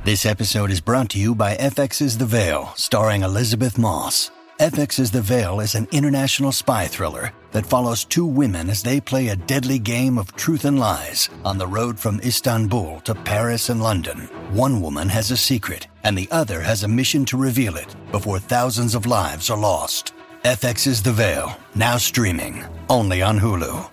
This episode is brought to you by FX's The Veil, starring Elizabeth Moss. FX's The Veil is an international spy thriller that follows two women as they play a deadly game of truth and lies on the road from Istanbul to Paris and London. One woman has a secret, and the other has a mission to reveal it before thousands of lives are lost. FX's The Veil, now streaming, only on Hulu.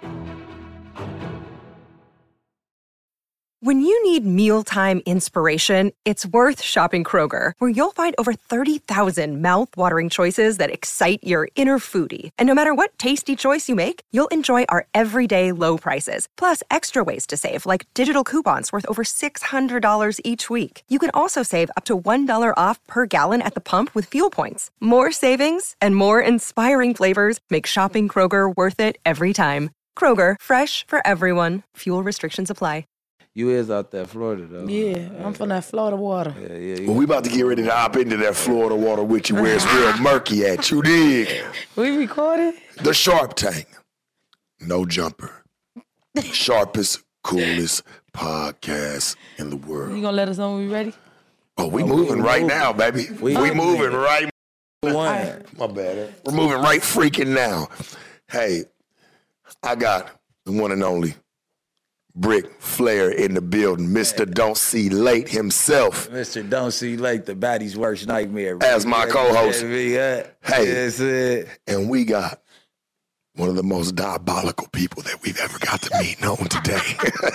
When you need mealtime inspiration, it's worth shopping Kroger, where you'll find over 30,000 mouth-watering choices that excite your inner foodie. And no matter what tasty choice you make, you'll enjoy our everyday low prices, plus extra ways to save, like digital coupons worth over $600 each week. You can also save up to $1 off per gallon at the pump with fuel points. More savings and more inspiring flavors make shopping Kroger worth it every time. Kroger, fresh for everyone. Fuel restrictions apply. You is out there, Florida, though. Yeah, I'm from that Florida water. Yeah. Well, we about to get ready to hop into that Florida water with you where it's real murky at. You dig? We recorded? The Sharp Tank. No jumper. Sharpest, coolest podcast in the world. You gonna let us know when we ready? Oh, we moving right now, baby. We moving right One. My bad. We're moving right freaking now. Hey, I got the one and only Brick Flair in the building. Mr. Don't See Late himself. Mr. Don't See Late, the baddie's worst nightmare. As my co-host. Hey, Yes, and we got one of the most diabolical people that we've ever got to meet known today.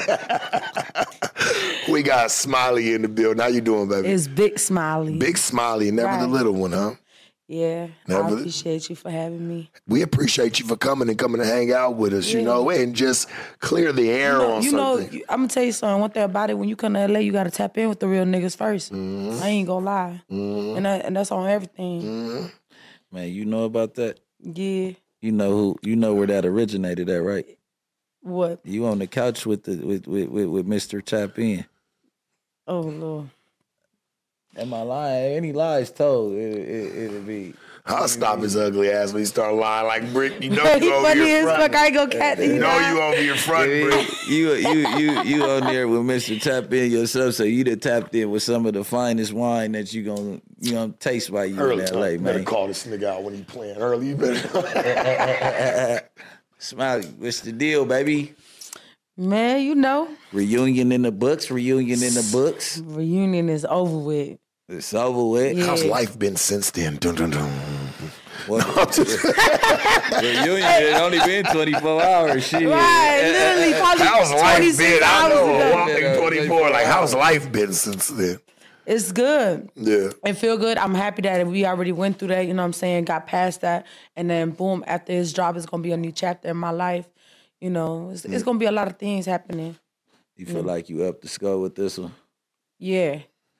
We got Smiley in the building. How you doing, baby? It's Big Smiley. Big Smiley, never the little one, huh? Yeah, Never. I appreciate you for having me. We appreciate you for coming to hang out with us, you know, and just clear the air on something. I'm going to tell you something. One thing about it, when you come to LA, you got to tap in with the real niggas first. I ain't going to lie. And that's on everything. man, you know about that? Yeah. You know where that originated at, right? What? You on the couch with Mr. Tap In. Oh, Lord. Am I lying? Any lies told, it'll be. I'll stop his ugly ass when he start lying like Brick. You know He you over funny your as front. fuck. I ain't gonna cat You know you over your front, Brick. You on there with Mr. Tap In yourself, so you done tapped in with some of the finest wine that you gonna taste while you Early in time. LA, You better man. call this nigga out when he playing early. You better. Smiley, what's the deal, baby? Man, you know. Reunion in the books. Reunion Reunion is over with. It's over with. Yeah. How's life been since then? Dun, dun, dun. Well, reunion had only been 24 hours. Shit. Right, literally, probably How's life 26 been? I hours know, ago. a whopping 24. Like, how's life been since then? It's good. Yeah. It feel good. I'm happy that we already went through that, you know what I'm saying, got past that. And then, boom, after his job, it's going to be a new chapter in my life. You know, it's going to be a lot of things happening. You feel like you up the score with this one? Yeah.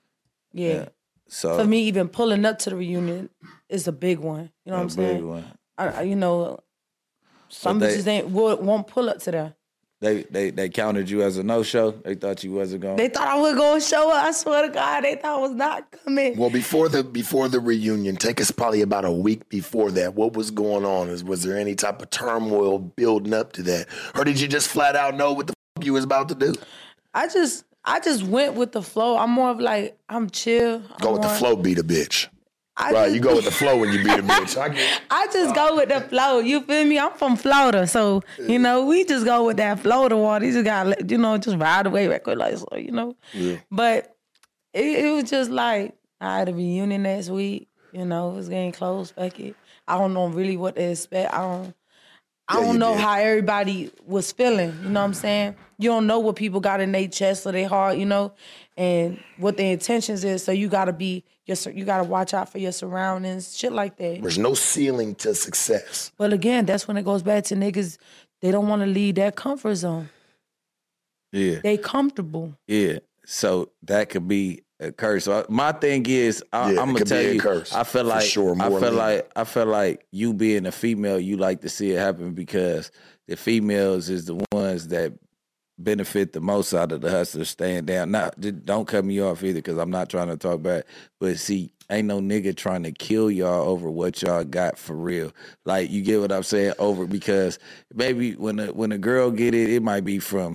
So For me, even pulling up to the reunion is a big one. You know what I'm saying? big one. You know, some But bitches won't pull up to that. They counted you as a no-show? They thought you wasn't going? They thought I was going to show up. I swear to God, they thought I was not coming. Well, before the reunion, take us probably about a week before that. What was going on? Was there any type of turmoil building up to that? Or did you just flat out know what the f*** you was about to do? I just went with the flow. I'm more of like, I'm chill. Go with the flow, beat a bitch. I Right, just- you go with the flow when you beat a bitch. I get it. I just go with the flow. You feel me? I'm from Florida, so you know we just go with that flow. The water, you just gotta just ride away real quick, like so, Yeah. But it was just like I had a reunion next week. You know, it was getting close. Fuck it. I don't know really what to expect. I don't know how everybody was feeling. You know what I'm saying? You don't know what people got in their chest or their heart. And what their intentions is. So you gotta watch out for your surroundings, shit like that. There's no ceiling to success. But again, that's when it goes back to niggas. They don't want to leave their comfort zone. Yeah. They comfortable. Yeah. So that could be a curse. So my thing is, I'm it gonna could tell be a you, curse, I feel for like, sure, I feel like you being a female, you like to see it happen because the females is the ones that benefit the most out of the hustlers staying down. Now, don't cut me off either because I'm not trying to talk bad. But see, ain't no nigga trying to kill y'all over what y'all got for real. Like, you get what I'm saying? Over because maybe when a girl get it, it might be from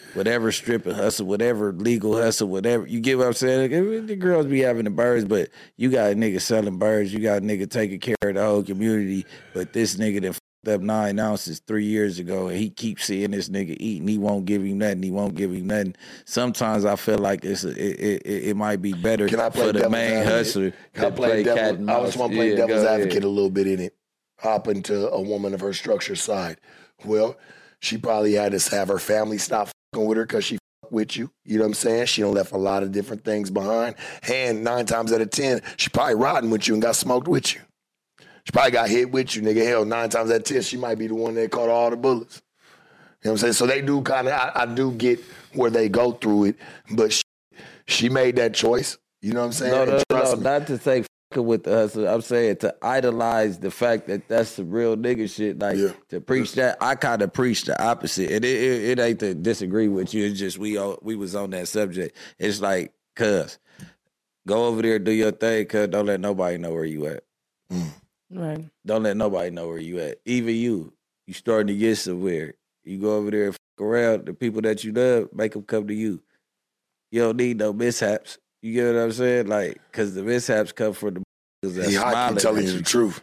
whatever stripping hustle, whatever legal hustle, whatever. You get what I'm saying? The girls be having the birds, but you got a nigga selling birds. You got a nigga taking care of the whole community. But this nigga that fucked up 9 ounces 3 years ago, and he keeps seeing this nigga eating. He won't give him nothing. He won't give him nothing. Sometimes I feel like it might be better for the main hustler to play cat and mouse. I just want to play devil's advocate a little bit in it. Hop into a woman of her structure side. Well, she probably had to have her family stop fucking with her because she fucked with you. You know what I'm saying? She done left a lot of different things behind. And 9 times out of 10, she probably riding with you and got smoked with you. She probably got hit with you, nigga. Hell, 9 times out of 10, she might be the one that caught all the bullets. You know what I'm saying? So they do kind of, I do get where they go through it, but she made that choice. You know what I'm saying? No, not to say with the hustle. I'm saying to idolize the fact that that's some real nigga shit. Like to preach that, I kind of preach the opposite. And it ain't to disagree with you. It's just we was on that subject. It's like, cuz, go over there, do your thing, cuz don't let nobody know where you at. Right. Don't let nobody know where you at. Even you starting to get somewhere. You go over there and fuck around. The people that you love, make them come to you. You don't need no mishaps. You get what I'm saying? Like, because the mishaps come from the that smiling. Telling you the truth.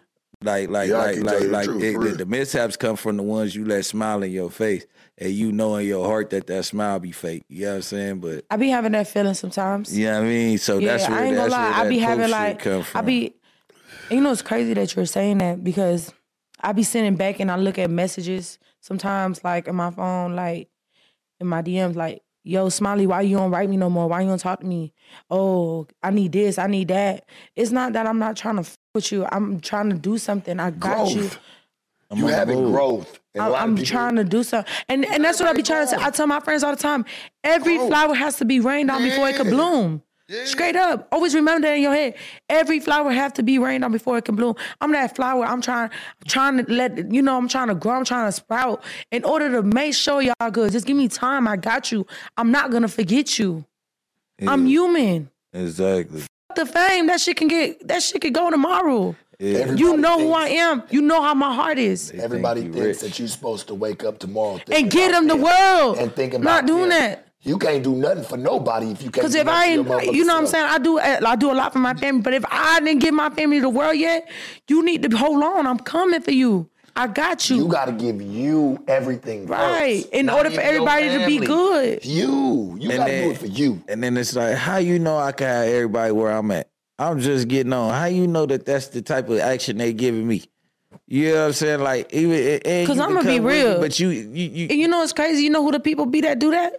The mishaps come from the ones you let smile in your face, and you know in your heart that smile be fake. You know what I'm saying? But I be having that feeling sometimes. You know what I mean? So that's where I ain't gonna lie. I be having like come from. You know, it's crazy that you're saying that because I be sitting back and I look at messages sometimes, like in my phone, like in my DMs, like, yo, Smiley, why you don't write me no more? Why you don't talk to me? Oh, I need this, I need that. It's not that I'm not trying to f with you. I'm trying to do something. I got you. You having growth. I'm trying to do something. And that's what I be trying to say. I tell my friends all the time, every flower has to be rained on before it could bloom. Yeah. Straight up. Always remember that in your head. Every flower have to be rained on before it can bloom. I'm that flower. I'm trying to let, you know, I'm trying to grow. I'm trying to sprout. In order to make sure y'all good, just give me time. I got you. I'm not going to forget you. Yeah. I'm human. Exactly. The fame, that shit could go tomorrow. Yeah. You know who I am. You know how my heart is. Everybody thinks that you're supposed to wake up tomorrow and get them the world. And think about not doing that. You can't do nothing for nobody if you can't. Because if I ain't, you know what I'm saying, I do a lot for my family. But if I didn't give my family the world yet, you need to hold on. I'm coming for you. I got you. You got to give you everything right first, in order for everybody to be good. You got to do it for you. And then it's like, how you know I can have everybody where I'm at? I'm just getting on. How you know that that's the type of action they giving me? You know what I'm saying? Like, even because I'm gonna be real. But you know what's crazy? You know who the people be that do that?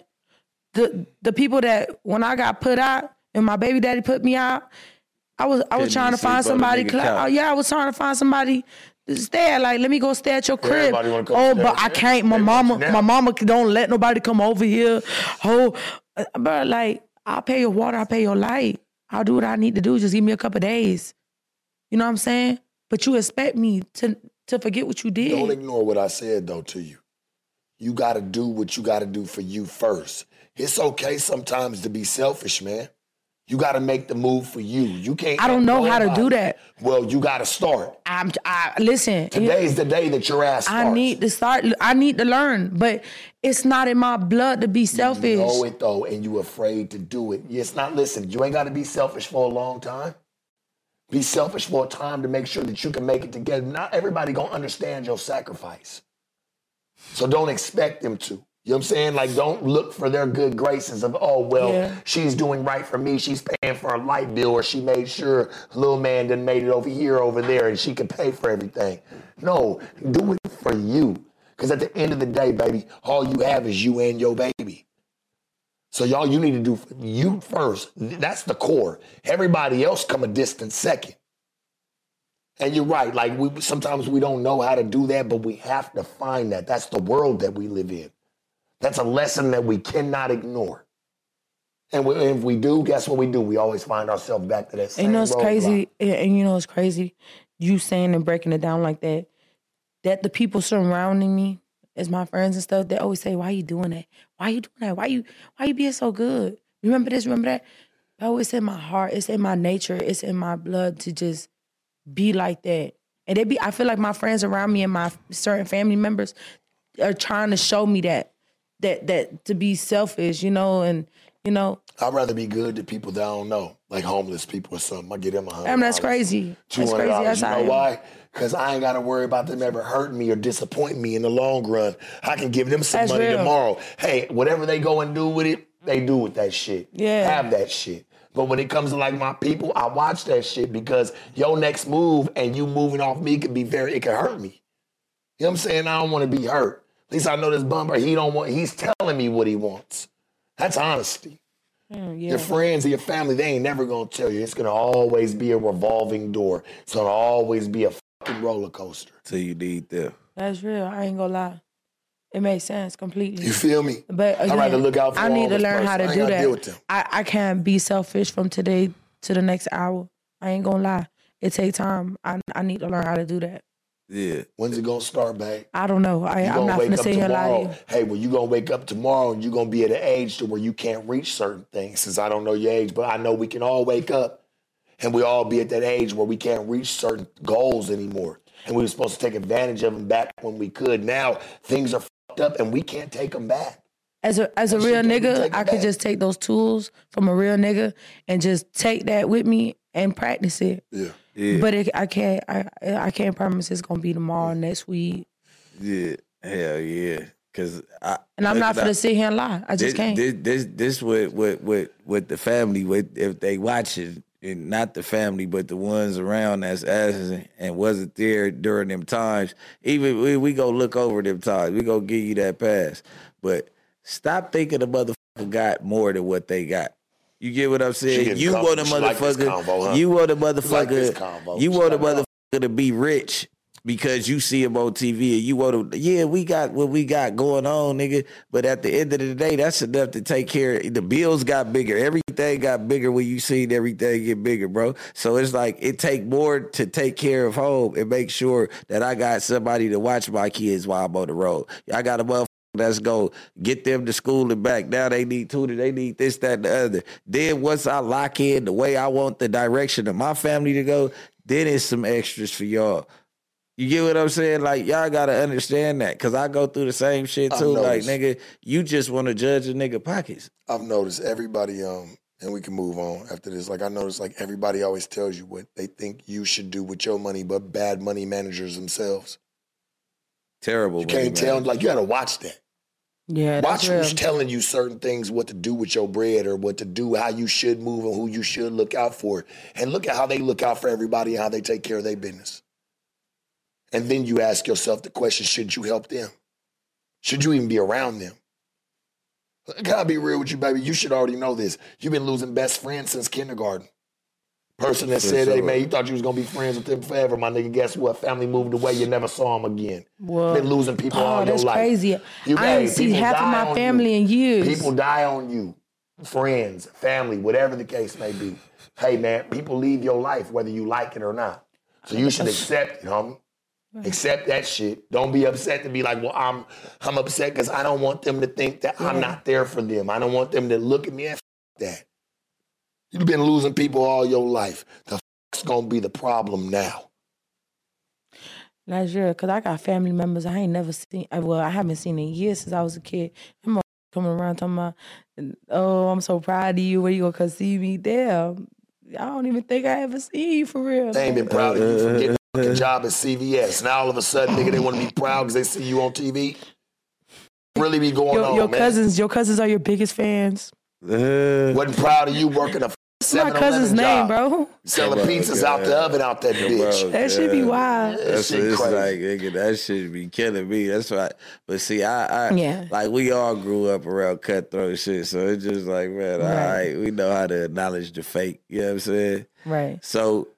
The people that when I got put out and my baby daddy put me out, I was trying to find somebody. I was trying to find somebody to stay at. Like, let me go stay at your crib. Oh, but I can't. My mama don't let nobody come over here. Oh, but like, I'll pay your water. I'll pay your light. I'll do what I need to do. Just give me a couple of days. You know what I'm saying? But you expect me to forget what you did. Don't ignore what I said though to you. You got to do what you got to do for you first. It's okay sometimes to be selfish, man. You got to make the move for you. You can't. I don't know how to do that. Well, you got to start. Listen. Today's the day that your ass starts. I need to start. I need to learn, but it's not in my blood to be selfish. You know it though, and you afraid to do it. It's not. Listen, you ain't got to be selfish for a long time. Be selfish for a time to make sure that you can make it together. Not everybody gonna understand your sacrifice, so don't expect them to. You know what I'm saying? Like, don't look for their good graces of, oh, well, she's doing right for me. She's paying for a light bill, or she made sure little man done made it over here, over there, and she can pay for everything. No, do it for you. Because at the end of the day, baby, all you have is you and your baby. So y'all, you need to do for you first. That's the core. Everybody else come a distant second. And you're right. Like, sometimes we don't know how to do that, but we have to find that. That's the world that we live in. That's a lesson that we cannot ignore. And if we do, guess what we do? We always find ourselves back to that same roadblock. You know, it's crazy. And you know, it's crazy. You saying and breaking it down like that, that the people surrounding me as my friends and stuff, they always say, why you doing that? Why you doing that? Why you being so good? Remember this, remember that? I always say my heart, it's in my nature, it's in my blood to just be like that. And I feel like my friends around me and my certain family members are trying to show me that. that to be selfish, you know, and you know. I'd rather be good to people that I don't know, like homeless people or something. I get them $100. I mean, that's crazy. That's crazy. $200. You know why? Because I ain't got to worry about them ever hurting me or disappointing me in the long run. I can give them some money tomorrow. Hey, whatever they go and do with it, they do with that shit. Yeah. Have that shit. But when it comes to like my people, I watch that shit because your next move and you moving off me it can hurt me. You know what I'm saying? I don't want to be hurt. At least I know this bummer, he's telling me what he wants. That's honesty. Yeah. Your friends and your family, they ain't never gonna tell you. It's gonna always be a revolving door. It's gonna always be a fucking roller coaster. Till you need them. That's real. I ain't gonna lie. It makes sense completely. You feel me? But again, I'd rather look out for I need to learn person. how to do that. Deal with them. I can't be selfish from today to the next hour. I ain't gonna lie. It takes time. I need to learn how to do that. Yeah. When's it gonna start, babe? I don't know. I'm not gonna sit here and lie to you. Hey, well, you gonna wake up tomorrow and you gonna be at an age to where you can't reach certain things. Since I don't know your age, but I know we can all wake up and we all be at that age where we can't reach certain goals anymore. And we were supposed to take advantage of them back when we could. Now things are fucked up and we can't take them back. As a real nigga, I could just take those tools from a real nigga and just take that with me and practice it. Yeah. Yeah. But I can't promise it's gonna be tomorrow, next week. Yeah. Hell yeah. And I'm not gonna sit here and lie. I just can't. This with the family, if they watching, and not the family, but the ones around that's asking and wasn't there during them times. Even we go look over them times. We go give you that pass. But stop thinking the motherfucker got more than what they got. You get what I'm saying? You want a motherfucker. You want a motherfucker. You want a motherfucker to be rich because you see him on TV and you want to. Yeah, we got what we got going on, nigga. But at the end of the day, that's enough to take care. The bills got bigger. Everything got bigger when you seen everything get bigger, bro. So it's like it take more to take care of home and make sure that I got somebody to watch my kids while I'm on the road. I got a motherfucker. Let's go get them to school and back. Now they need tutor. They need this, that, and the other. Then once I lock in the way I want the direction of my family to go, then it's some extras for y'all. You get what I'm saying? Like, y'all got to understand that because I go through the same shit too. Like, nigga, you just want to judge a nigga pockets. I've noticed everybody, and we can move on after this. Like, I noticed like everybody always tells you what they think you should do with your money, but bad money managers themselves. Terrible. You can't tell, like, you got to watch that. Yeah, watch who's telling you certain things, what to do with your bread or what to do, how you should move and who you should look out for. And look at how they look out for everybody and how they take care of their business. And then you ask yourself the question, should you help them? Should you even be around them? Can I be real with you, baby? You should already know this. You've been losing best friends since kindergarten. Person that said, hey, man, you thought you was going to be friends with them forever, my nigga. Guess what? Family moved away. You never saw them again. Well, been losing people all your life. That's crazy. I didn't see half of my family in years. People die on you. Friends, family, whatever the case may be. Hey, man, people leave your life whether you like it or not. So you should accept it, homie. Accept that shit. Don't be upset to be like, well, I'm upset because I don't want them to think that I'm not there for them. I don't want them to look at me and that. You've been losing people all your life. The fuck's gonna be the problem now? That's real, because I got family members I ain't never seen. Well, I haven't seen in years since I was a kid. Them coming around talking about, oh, I'm so proud of you. Where you gonna come see me? Damn, I don't even think I ever seen you for real. They ain't been proud of you for getting a fucking job at CVS. Now all of a sudden, nigga, they want to be proud because they see you on TV. Really be going on, your man. Your cousins are your biggest fans. Wasn't proud of you working a What's my cousin's name, bro? Selling pizzas out the oven out that bitch. That should be wild. That's what it's like, nigga. That should be killing me. That's right. But see, I like we all grew up around cutthroat shit, so it's just like, man, all right, we know how to acknowledge the fake. You know what I'm saying? Right. So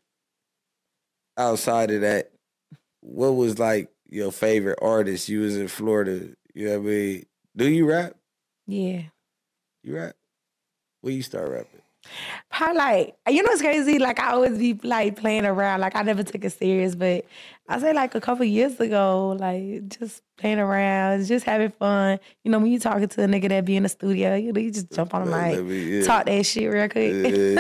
outside of that, what was like your favorite artist? You was in Florida. You know what I mean? Do you rap? Yeah. You rap? When you start rapping? Probably like, you know what's crazy? Like I always be like playing around. Like I never took it serious, but I say like a couple years ago, like just playing around, just having fun. You know, when you talking to a nigga that be in the studio, you know, you just jump on the mic, talk that shit real quick.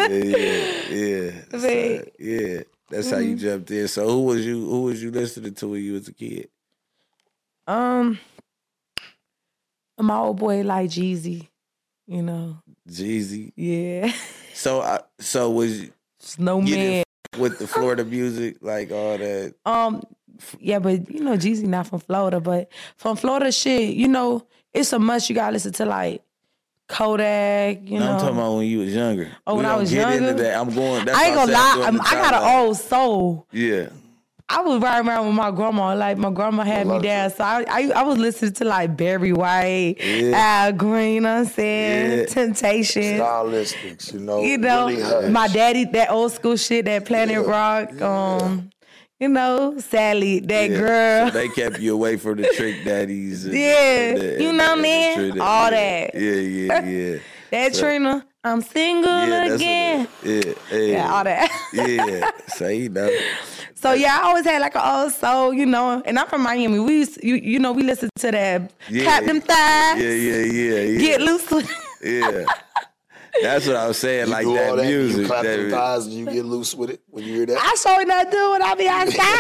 Yeah. That's how you jumped in. So who was you listening to when you was a kid? My old boy like Jeezy, you know. Jeezy. Yeah. So was Snowman. with the Florida music, like all that? Yeah, but you know, Jeezy not from Florida, but from Florida shit, you know, it's so much you gotta listen to like Kodak, you know. I'm talking about when you was younger. Oh, when I was younger? Into that. I'm going. That's I ain't gonna lie, I got an old soul. Yeah. I was riding around with my grandma. Like, my grandma had me down. So I was listening to, like, Barry White, Al Green, you know what I'm saying? Temptation. Stylistics, you know. You know, really my daddy, that old school shit, that Planet Rock. You know, Sally, that girl. So they kept you away from the Trick Daddies. And, you know what I mean? All that. Yeah. That Trina, I'm single again. All that. Yeah, say you know. So I always had like an old soul, you know. And I'm from Miami. We used, you know, we listened to that. Clap them thighs. Yeah. Get loose with it. Yeah. That's what I was saying, you like do that all that, music. You clap them thighs and you get loose with it when you hear that? I sure not do when I be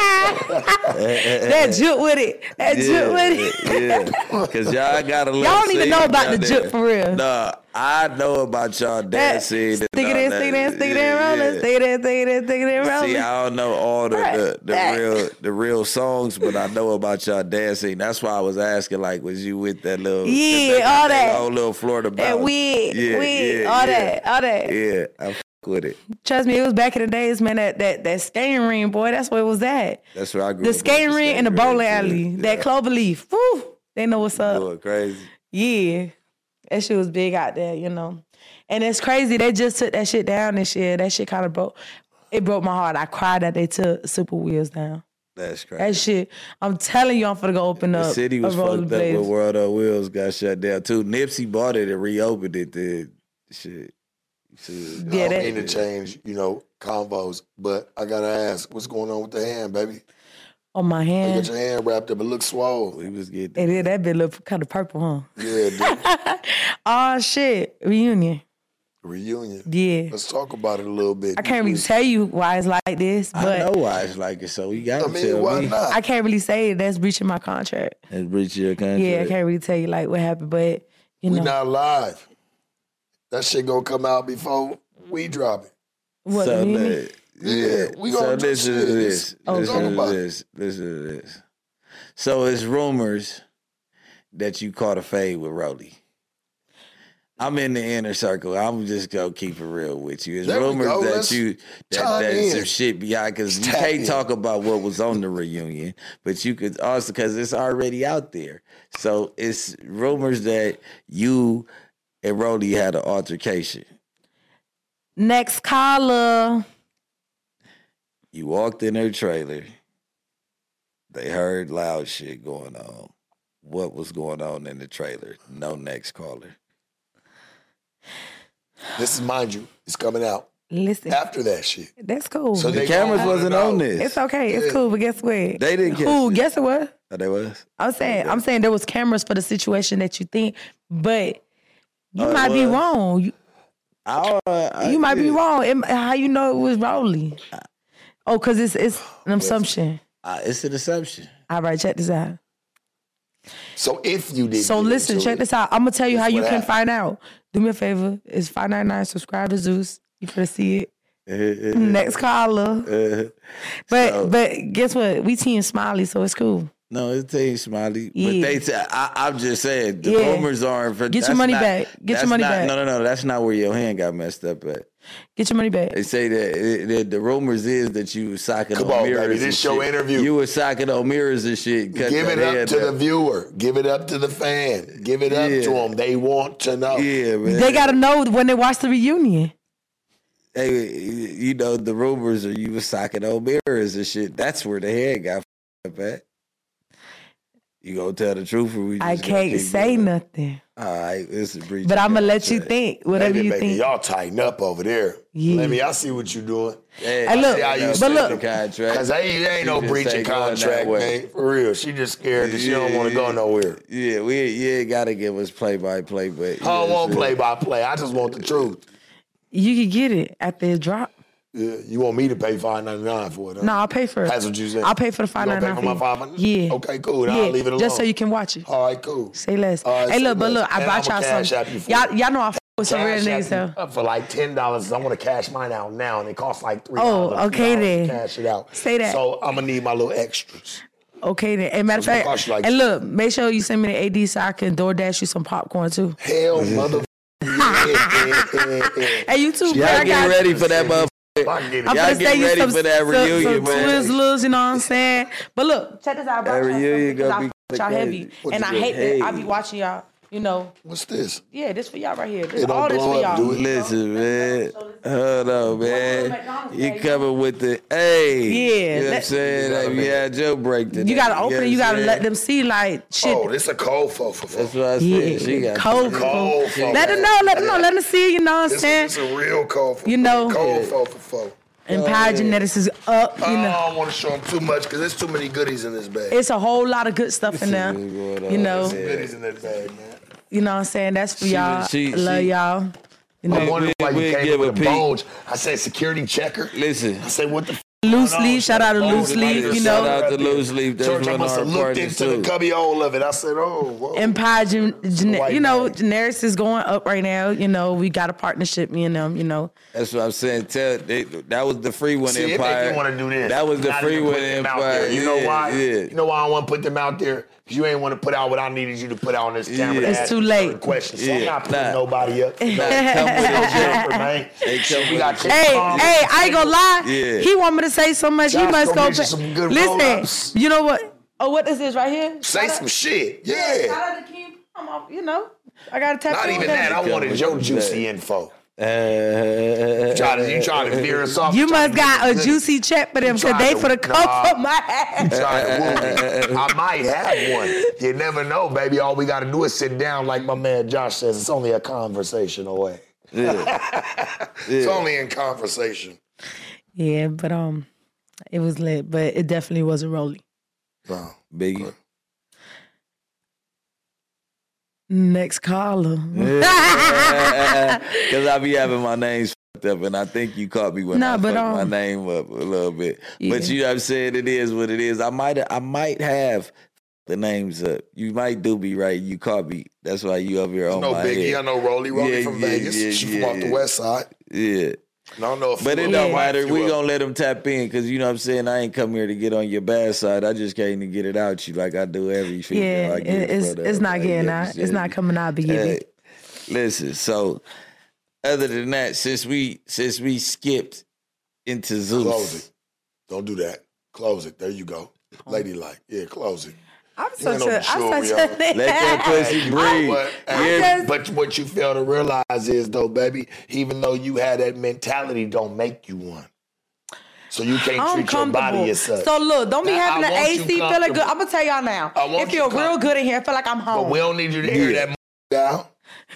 outside. That jut with it. Yeah. Because y'all got to let y'all don't even know about the jut for real. Nah, I know about y'all dancing. Stick it in, rolling. Stick it in, rolling. See, I don't know all the real songs, but I know about y'all dancing. That's why I was asking, like, was you with that little... all that. Old little Florida bounce. That wig, all that. Yeah, I fuck with it. Trust me, it was back in the days, man, that skating ring, boy, that's where it was at. That's where I grew up. The skating ring and the bowling alley. That clover leaf. Woo! They know what's up. Going crazy. Yeah. That shit was big out there, you know. And it's crazy, they just took that shit down this year. That shit kind of broke my heart. I cried that they took Super Wheels down. That's crazy. That shit, I'm telling you, I'm finna go open up. The city was fucked up when World on Wheels got shut down too. Nipsey bought it and reopened it. The shit. I don't mean to change, you know, combos, but I gotta ask, what's going on with the hand, baby? On my hand. You got your hand wrapped up. It looks swole. We was getting. And then that bit look kind of purple, huh? Yeah, dude. Oh shit, reunion. Yeah. Let's talk about it a little bit. I can't really tell you why it's like this, but I know why it's like it, so you gotta tell why me. not? I can't really say that's breaching my contract. That's breaching your contract. Yeah, I can't really tell you like what happened, but you know. We not live. That shit gonna come out before we drop it. What, so we gonna do listen to this. Listen to this. So it's rumors that you caught a fade with Rolly. I'm in the inner circle. I'm just gonna keep it real with you. It's rumors that that some shit behind, because you can't talk about what was on the reunion, but you could also, because it's already out there. So it's rumors that you and Rolly had an altercation. Next caller. You walked in her trailer. They heard loud shit going on. What was going on in the trailer? No next caller. This is, mind you, it's coming out. Listen. After that shit. That's cool. So the cameras wasn't on this. It's okay. It's cool, but guess what? They didn't catch Who? it. Guess what? Oh, they was? I'm saying there was cameras for the situation that you think, but you might be wrong. You might be wrong. How you know it was Rolly? Oh, because it's an assumption. It's an assumption. All right, check this out. So if you did, so listen, check this out. I'm gonna tell you how you can find out. Do me a favor. It's $5.99. Subscribe to Zeus. You finna see it. Next caller. But guess what? We Team Smiley, so it's cool. No, it's Team Smiley. Yeah. But I'm just saying, the rumors aren't for... Get your money back. Get your money back. No. That's not where your hand got messed up at. Get your money back. They say that the rumors is that you was socking on mirrors. Baby, this your interview. You were socking on mirrors and shit. Give it up to the viewer. Give it up to the fan. Give it up to them. They want to know. Yeah, man. They got to know when they watch the reunion. Hey, you know, the rumors are you was socking on mirrors and shit. That's where the head got up at. You gonna tell the truth or we just I can't say nothing. All right, it's a breach. But I'm gonna let you think whatever you think. Y'all tighten up over there. Yeah. Let me. I see what you doing. Hey, look, because there ain't no breach of contract, man. For real, she just scared that she don't want to go nowhere. Yeah, you ain't gotta give us play by play, but I don't want play by play. I just want the truth. You can get it after it drop. Yeah, you want me to pay $5.99 for it? Huh? No, I'll pay for it. That's what you said. I'll pay for the $5.99. You gonna pay for my $5.99? Yeah. Okay, cool. Then I'll leave it alone. Just so you can watch it. All right, cool. Say less. Right, hey, look, but less. look, I bought y'all something. Y'all know I f with some real niggas though. Up for like $10. I want to cash mine out now, and it costs like $3. Oh, okay then. Cash it out. Say that. So I'm gonna need my little extras. Okay then. And matter of fact, and look, make sure you send me the AD so I can DoorDash you some popcorn too. Hell, mother. Hey, you too. Y'all get ready for that motherfucker. I'm gonna get ready for that reunion, man. Twizzlers, you know what I'm saying? But look, check this out. That reunion gonna be y'all heavy, and I hate that I be watching y'all. You know. What's this? Yeah, this for y'all right here. This all this for y'all. Listen, man. Hold on, man. You coming with the hey? Yeah. You know what I'm saying? You had your break today. You gotta open it. You gotta let them see like shit. Oh, this a cold fofo. That's what I said. Yeah, she got cold fofo. Let them know. Let them know. Let them see. You know what I'm saying? It's a real cold fofo. You know. Cold fofo. Empire Genetics is up. You know. I don't want to show them too much because there's too many goodies in this bag. It's a whole lot of good stuff in there. You know. There's some goodies in that bag, man. You know what I'm saying? That's for y'all. Love y'all. You know. I wonder why you came with a peek. bulge. I said security checker. Listen. I said what the Loose leaf. Shout out to Loose leaf. You know. Shout out to Loose leaf. Church, I must have looked into the cubby hole of it. I said, oh, whoa. Empire you know, generics is going up right now. You know, we got a partnership, me and them, you know. That's what I'm saying. That was the free one, See, Empire. If you want to do this. That was the free one, Empire. You know why? Yeah. You know why I want to put them out there? Because you ain't want to put out what I needed you to put out on this camera. It's too late. Questions. So I'm not putting nobody up. Come with a man. Hey, I ain't gonna lie. Yeah. He want me to say so much. He must go. Some good Listen, you know what? Oh, what is this right here? Say some shit. Yeah. Shout out to King. You know, I got to tap. Not even that. I wanted your juicy info. You trying to veer us off. You must got a juicy check for them because they for the coke for my ass. I might have one. You never know, baby. All we got to do is sit down, like my man Josh says. It's only a conversation away. Yeah. It's only in conversation. Yeah, but it was lit, but it definitely wasn't Rolly. No, Biggie. Next caller. Because I be having my names fucked up, and I think you caught me when I fucked my name up a little bit. Yeah. But you know what I'm saying? It is what it is. I might have the names up. You might do be right. You caught me. That's why you up here on my Biggie. head. I know Rolly from Vegas. She from off the west side. Yeah. I don't know if but it don't matter. We gonna let them tap in because you know what I'm saying. I ain't come here to get on your bad side. I just came to get it out you like I do every female. Yeah, it's not getting out. It's not coming out. Listen. So other than that, since we skipped into Zeus, close it. Don't do that. Close it. There you go. Ladylike. Yeah, close it. I'm such a let that pussy breathe. But what you fail to realize is, though, baby, even though you had that mentality, don't make you one. So you can't treat your body as such. So look, don't be having the AC feeling good. I'm gonna tell y'all now. It feel real good in here. I feel like I'm home. But we don't need you to air that out.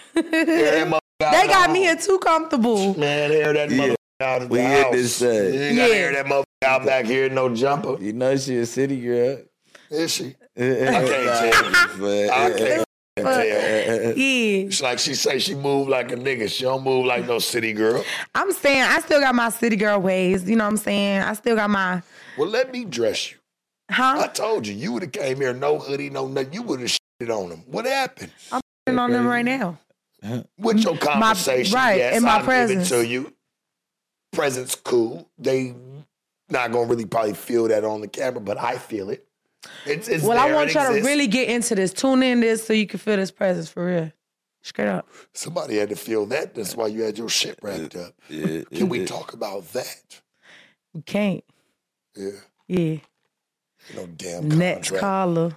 They got me here too comfortable. Man, air that mother out of the house. We hit this side. You ain't gotta air that mother out back here, no jumper. You know she a city girl. Is she? I can't tell you. I can't tell. Yeah. It's like she say she move like a nigga. She don't move like no city girl. I'm saying I still got my city girl ways. You know what I'm saying? I still got my... Well, let me dress you. Huh? I told you. You would have came here, no hoodie, no nothing. You would have shitted on them. What happened? I'm shitting on them right now. With your conversation, yes, in my I'll presence. give it to you. Presence cool. They not going to really probably feel that on the camera, but I feel it. It's well, there, I want y'all to really get into this. Tune in this so you can feel this presence for real. Straight up. Somebody had to feel that. That's why you had your shit wrapped up. Can we talk about that? We can't. Yeah. Yeah. No damn Next caller.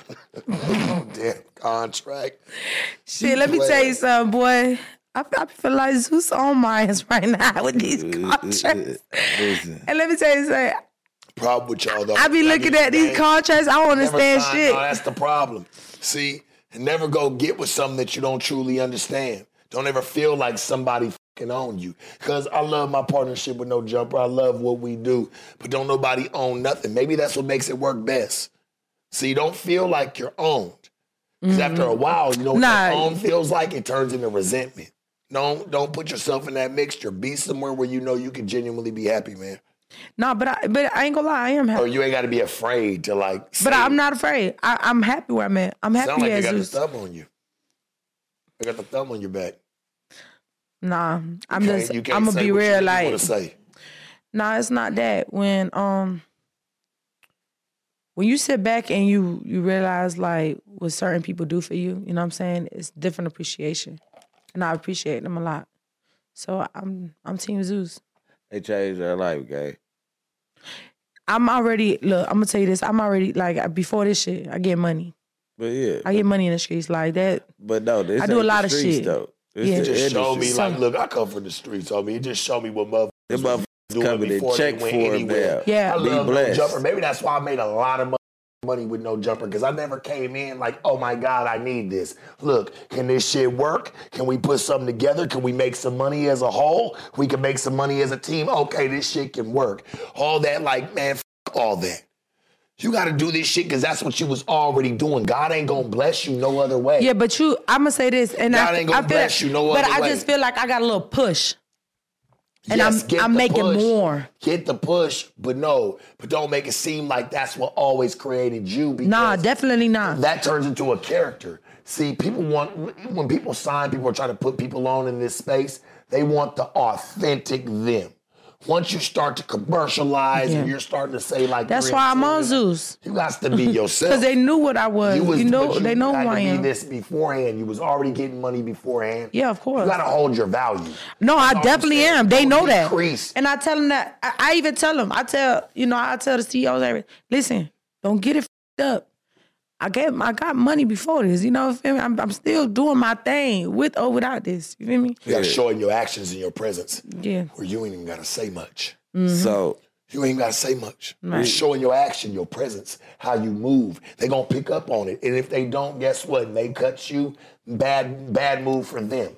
No damn contract. Shit, let me tell you something, boy. I feel like Zeus on my ass right now with these contracts. And let me tell you something. Problem with y'all though. I be looking at these contracts. I don't understand shit. No, that's the problem. See, never go get with something that you don't truly understand. Don't ever feel like somebody fucking own you. Because I love my partnership with No Jumper. I love what we do. But don't nobody own nothing. Maybe that's what makes it work best. See, don't feel like you're owned. Because after a while, you know what that own feels like? It turns into resentment. Don't put yourself in that mixture. Be somewhere where you know you can genuinely be happy, man. No, but I ain't gonna lie, I am happy. Or you ain't got to be afraid to like. But I'm not afraid. I'm happy where I'm at. I'm happy. Sound like you got Zeus. the thumb on you. You got the thumb on your back. Nah, I'm gonna be what real. You like, want to say. Nah, it's not that. When you sit back and you realize like what certain people do for you, you know what I'm saying? It's different appreciation, and I appreciate them a lot. So I'm Team Zeus. They changed their life, okay? I'm gonna tell you this. I'm already like before this shit, I get money. But yeah, I get money in the streets like that. But no, this I do a ain't lot the of streets, shit. Though. Yeah. It just showed me, So- like, look, I come from the streets, homie. It just showed me what Them motherfuckers motherfuckers doing coming before and they check went for it anywhere. now. Yeah. I Be love No blessed. Jumper. Maybe that's why I made a lot of money with No Jumper, because I never came in like, oh my God, I need this. Look, can this shit work? Can we put something together? Can we make some money as a whole? We can make some money as a team. Okay, this shit can work. All that, like, man, all that. You got to do this shit because that's what you was already doing. God ain't going to bless you no other way. Yeah, but I'm gonna say this, and God I ain't gonna feel bless you no but other I way. just feel like I got a little push, and Yes, get I'm the making push. more. Get the push, but don't make it seem like that's what always created you. Because Nah, definitely not. that turns into a character. See, when people sign, people are trying to put people on in this space, they want the authentic them. Once you start to commercialize and you're starting to say like That's you're why I'm on into it, Zeus. You got to be yourself. Because they knew what I was. But they know had who to I am. be this beforehand. You was already getting money beforehand. Yeah, of course. You got to hold your value. No, That's I all I'm definitely saying. am. They Don't know that. decrease. And I tell them that. I even tell them. I tell the CEOs, everything. Listen, don't get it f***ed up. I got money before this. You know, feel me? I'm still doing my thing with or without this. You feel me? You got to show in your actions and your presence. Yeah. Where you ain't even got to say much. So You ain't got to say much. Right. It's showing your action, your presence, how you move. They going to pick up on it. And if they don't, guess what? They cut you, bad move for them.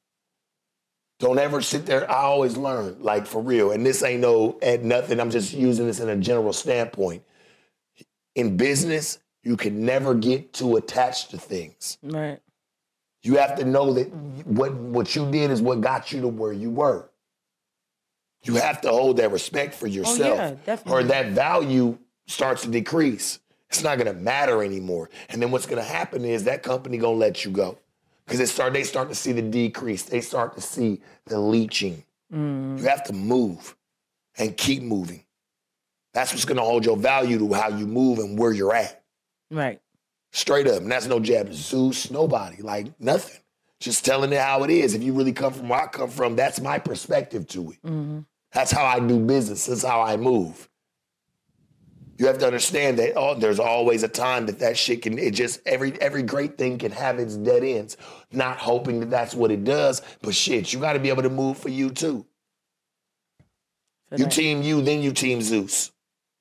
Don't ever sit there. I always learn, like, for real. And this ain't nothing. I'm just using this in a general standpoint. In business, you can never get too attached to things. Right. You have to know that what you did is what got you to where you were. You have to hold that respect for yourself. yeah, definitely. Or that value starts to decrease. It's not going to matter anymore. And then what's going to happen is that company going to let you go. Because they start to see the decrease. They start to see the leaching. You have to move and keep moving. That's what's going to hold your value to how you move and where you're at. Right. Straight up. And that's no jab. Zeus, nobody. Like, nothing. Just telling it how it is. If you really come from where I come from, that's my perspective to it. Mm-hmm. That's how I do business. That's how I move. You have to understand that there's always a time that shit can, every great thing can have its dead ends. Not hoping that that's what it does, but shit, you got to be able to move for you too. You team you, then you team Zeus.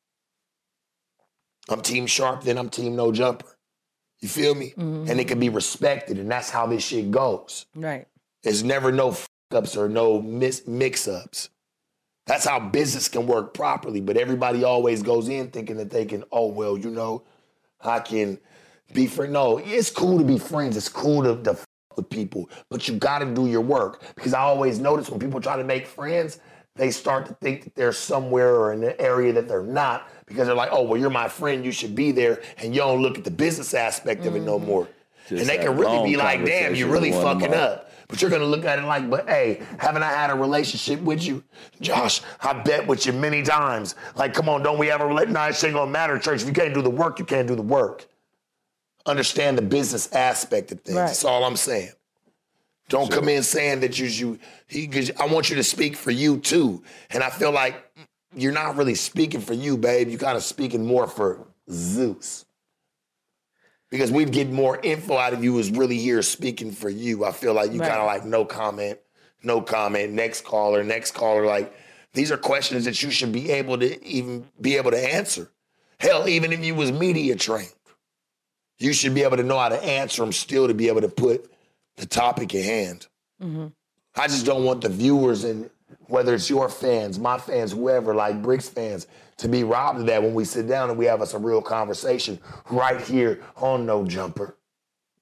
I'm team Sharp, then I'm team No Jumper. You feel me? Mm-hmm. And it can be respected, and that's how this shit goes. Right. There's never no f***ups or no mix-ups. That's how business can work properly, but everybody always goes in thinking that they can, I can be friends. No, it's cool to be friends. It's cool to f*** with people, but you got to do your work. Because I always notice when people try to make friends, they start to think that they're somewhere or in an area that they're not, because they're like, oh, well, you're my friend, you should be there, and you don't look at the business aspect of it no more. Just and they have can really long be like, damn, you're really conversations fucking one-on-one. up. But you're going to look at it like, but hey, haven't I had a relationship with you? Josh, I bet with you many times. Like, come on, don't we have a relationship? No, this ain't going to matter, church. If you can't do the work, you can't do the work. Understand the business aspect of things. Right. That's all I'm saying. Don't come in saying that because I want you to speak for you too. And I feel like you're not really speaking for you, babe. You're kind of speaking more for Zeus. Because we'd get more info out of you is really here speaking for you. I feel like you kind of like no comment, next caller. Like, these are questions that you should be able to answer. Hell, even if you was media trained, you should be able to know how to answer them still to be able to put the topic at hand. Mm-hmm. I just don't want the viewers, and whether it's your fans, my fans, whoever, like Bricks fans, to be robbed of that when we sit down and we have us a real conversation right here on No Jumper.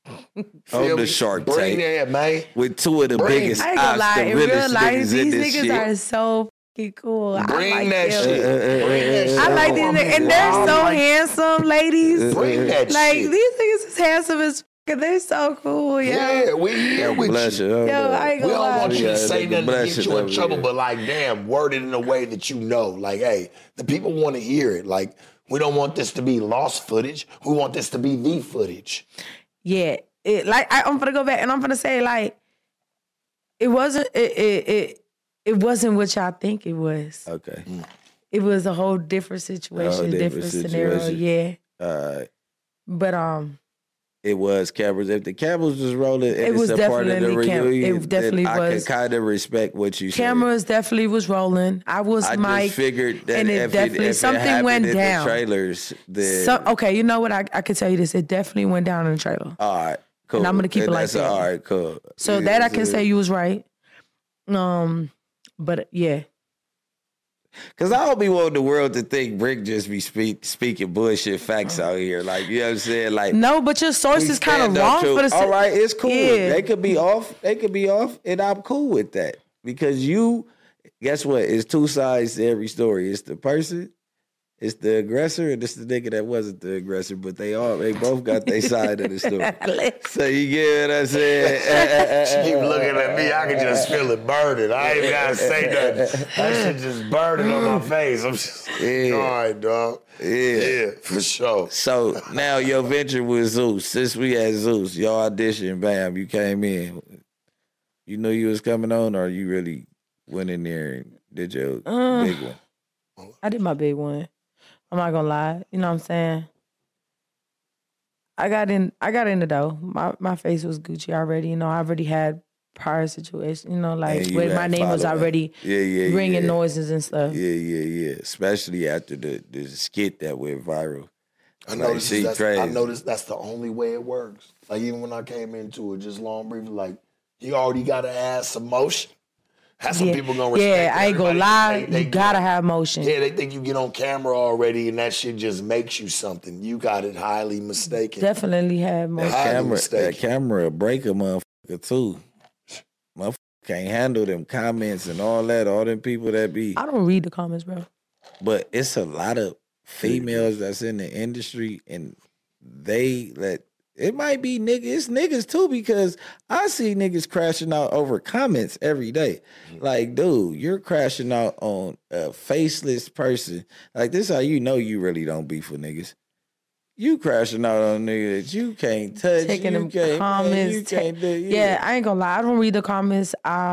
On the Shark Bring Tank. that, man. With two of the biggest I ain't gonna lie. In real life, niggas in these this niggas shit. are so fucking cool. Bring I like that them. shit. Bring that shit. I like these niggas. And they're so handsome, ladies. Bring that Like, shit. these niggas is handsome as fuck. They're so cool, yo. Yeah, we here with Bless you. you. Yo, I ain't We gonna don't lie. want you to say nigga, nothing to bless get you you in over trouble, here. but like, damn, word it in a way that you know. Like, hey, the people want to hear it. Like, we don't want this to be lost footage. We want this to be the footage. Yeah. I'm gonna go back and I'm gonna say, like, it wasn't what y'all think it was. Okay. It was a whole different situation, different scenario. situation. Yeah. But It was cameras. If the cameras was rolling, and It it's was a part of the definitely reunion, it definitely then I was. could kind of respect what you said. cameras definitely was rolling. I was I Mike. just figured that and it if definitely if something happened went in down. the trailers, then Okay, you know what? I can tell you this. It definitely went down in the trailer. all right, cool. And I'm gonna keep it like that's that. All right, cool. So Yeah, that I can so- say you was right. But yeah. Cause I don't be wanting the world to think Rick just be speaking bullshit facts out here. Like, you know what I'm saying? Like, No, but your source we is kind of stand up wrong to- for the. All right, it's cool. Yeah. They could be off. And I'm cool with that. Because guess what? It's two sides to every story. It's the person, it's the aggressor, and it's the nigga that wasn't the aggressor. But they both got their side of the story. So you get what I'm saying? She keep looking at me. I can just feel it burning. I ain't gotta say nothing. That shit just burning on my face. I'm just, all right, dog. Yeah, for sure. So now your venture with Zeus. Since we had Zeus, y'all auditioned, bam, you came in. You knew you was coming on, or you really went in there and did your big one? I did my big one. I'm not gonna lie. You know what I'm saying? I got in the door. My face was Gucci already. You know, I already had prior situations. You know, like And you where had my name was following. already ringing noises and stuff. Yeah. Especially after the skit that went viral. I Like, noticed, she crazy. I noticed that's the only way it works. Like, even when I came into it, just long brief, like, you already got to add some motion. That's some people gonna respect. Yeah, I ain't gonna lie. They You gotta have motion. Yeah, they think you get on camera already and that shit just makes you something. You got it highly mistaken. Definitely have motion. That camera break a motherfucker too. Motherfucker can't handle them comments and all that. All them people that be. I don't read the comments, bro. But it's a lot of females that's in the industry, and it might be it's niggas too, because I see niggas crashing out over comments every day. Like, dude, you're crashing out on a faceless person. Like, this how you know you really don't beef with niggas. You crashing out on a nigga that you can't touch. Taking you them can't, comments. man, you can't do, Yeah, I ain't gonna lie. I don't read the comments.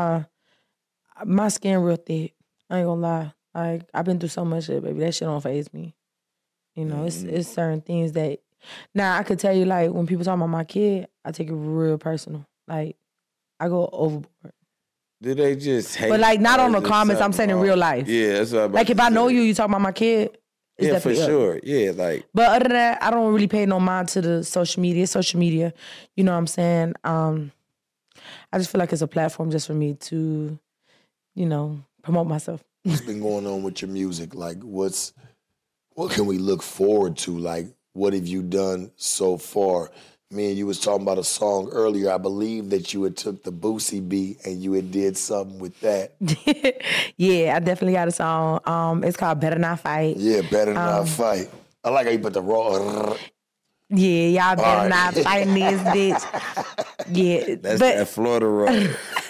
My skin real thick. I ain't gonna lie. Like, I've been through so much shit, baby. That shit don't faze me. You know, it's certain things that. Now I could tell you, like, when people talk about my kid, I take it real personal. Like, I go overboard. Do they just hate? But like, not on the or is it comments. I'm saying in something real wrong? life. Yeah, that's what I'm about Like, if to I know say. you talk about my kid. It's Yeah, for definitely up. sure. Yeah, like. But other than that, I don't really pay no mind to the social media. Social media, you know what I'm saying? I just feel like it's a platform just for me to, you know, promote myself. What's been going on with your music? Like, what can we look forward to? Like, what have you done so far? Me and you was talking about a song earlier. I believe that you had took the Boosie beat and you had did something with that. Yeah, I definitely got a song. It's called Better Not Fight. Yeah, Better Not Fight. I like how you put the raw. Yeah, y'all better right. not fight in this bitch. Yeah. That's but, that Florida roll.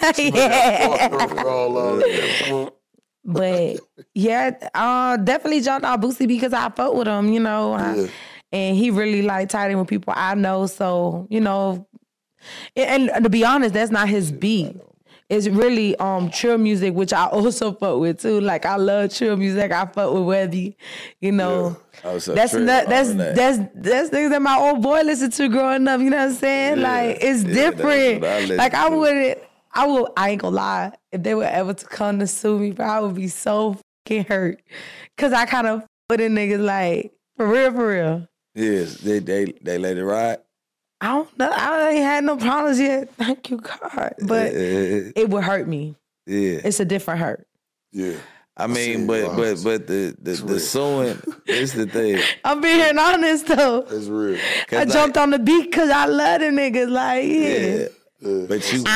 yeah. But yeah, definitely jumped on Boosie because I fuck with him, you know. And he really like tied in with people I know. So, you know, and to be honest, that's not his beat. It's really chill music, which I also fuck with too. Like, I love chill music. I fuck with Webby, you know. Yeah. Oh, so that's true. that's things that my old boy listened to growing up. You know what I'm saying? Yeah. Like, it's Yeah, different. that's what I Like, listen to. I ain't gonna lie. If they were ever to come to sue me, bro, I would be so fucking hurt. Cause I kind of put in niggas like, for real. Yes, they let it ride. I don't know. I ain't had no problems yet. Thank you, God. But it would hurt me. Yeah. It's a different hurt. Yeah. I mean, but the suing is the thing. I'm being honest though. It's real. I jumped on the beat because I love the niggas. Like, yeah. But you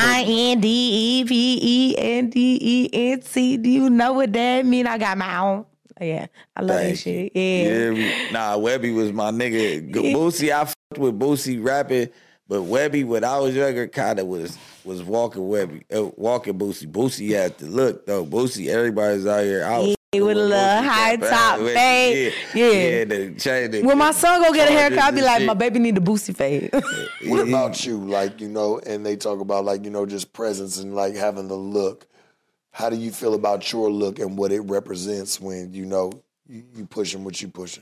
INDEVENDENT. Do you know what that mean? I got my own. Yeah, I love that shit. Yeah. Nah, Webby was my nigga. Boosie, I fucked with Boosie rapping, but Webby, when I was younger, kind of was walking Webby, walking Boosie. Boosie had the look though. Boosie, everybody's out here. I was with a little high top fade. Yeah. When my son go get a haircut, I be like, my baby need a Boosie fade. What about you? Like, and they talk about like, just presence and like having the look. How do you feel about your look and what it represents when, you pushing what you pushing?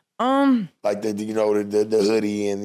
Like the hoodie and,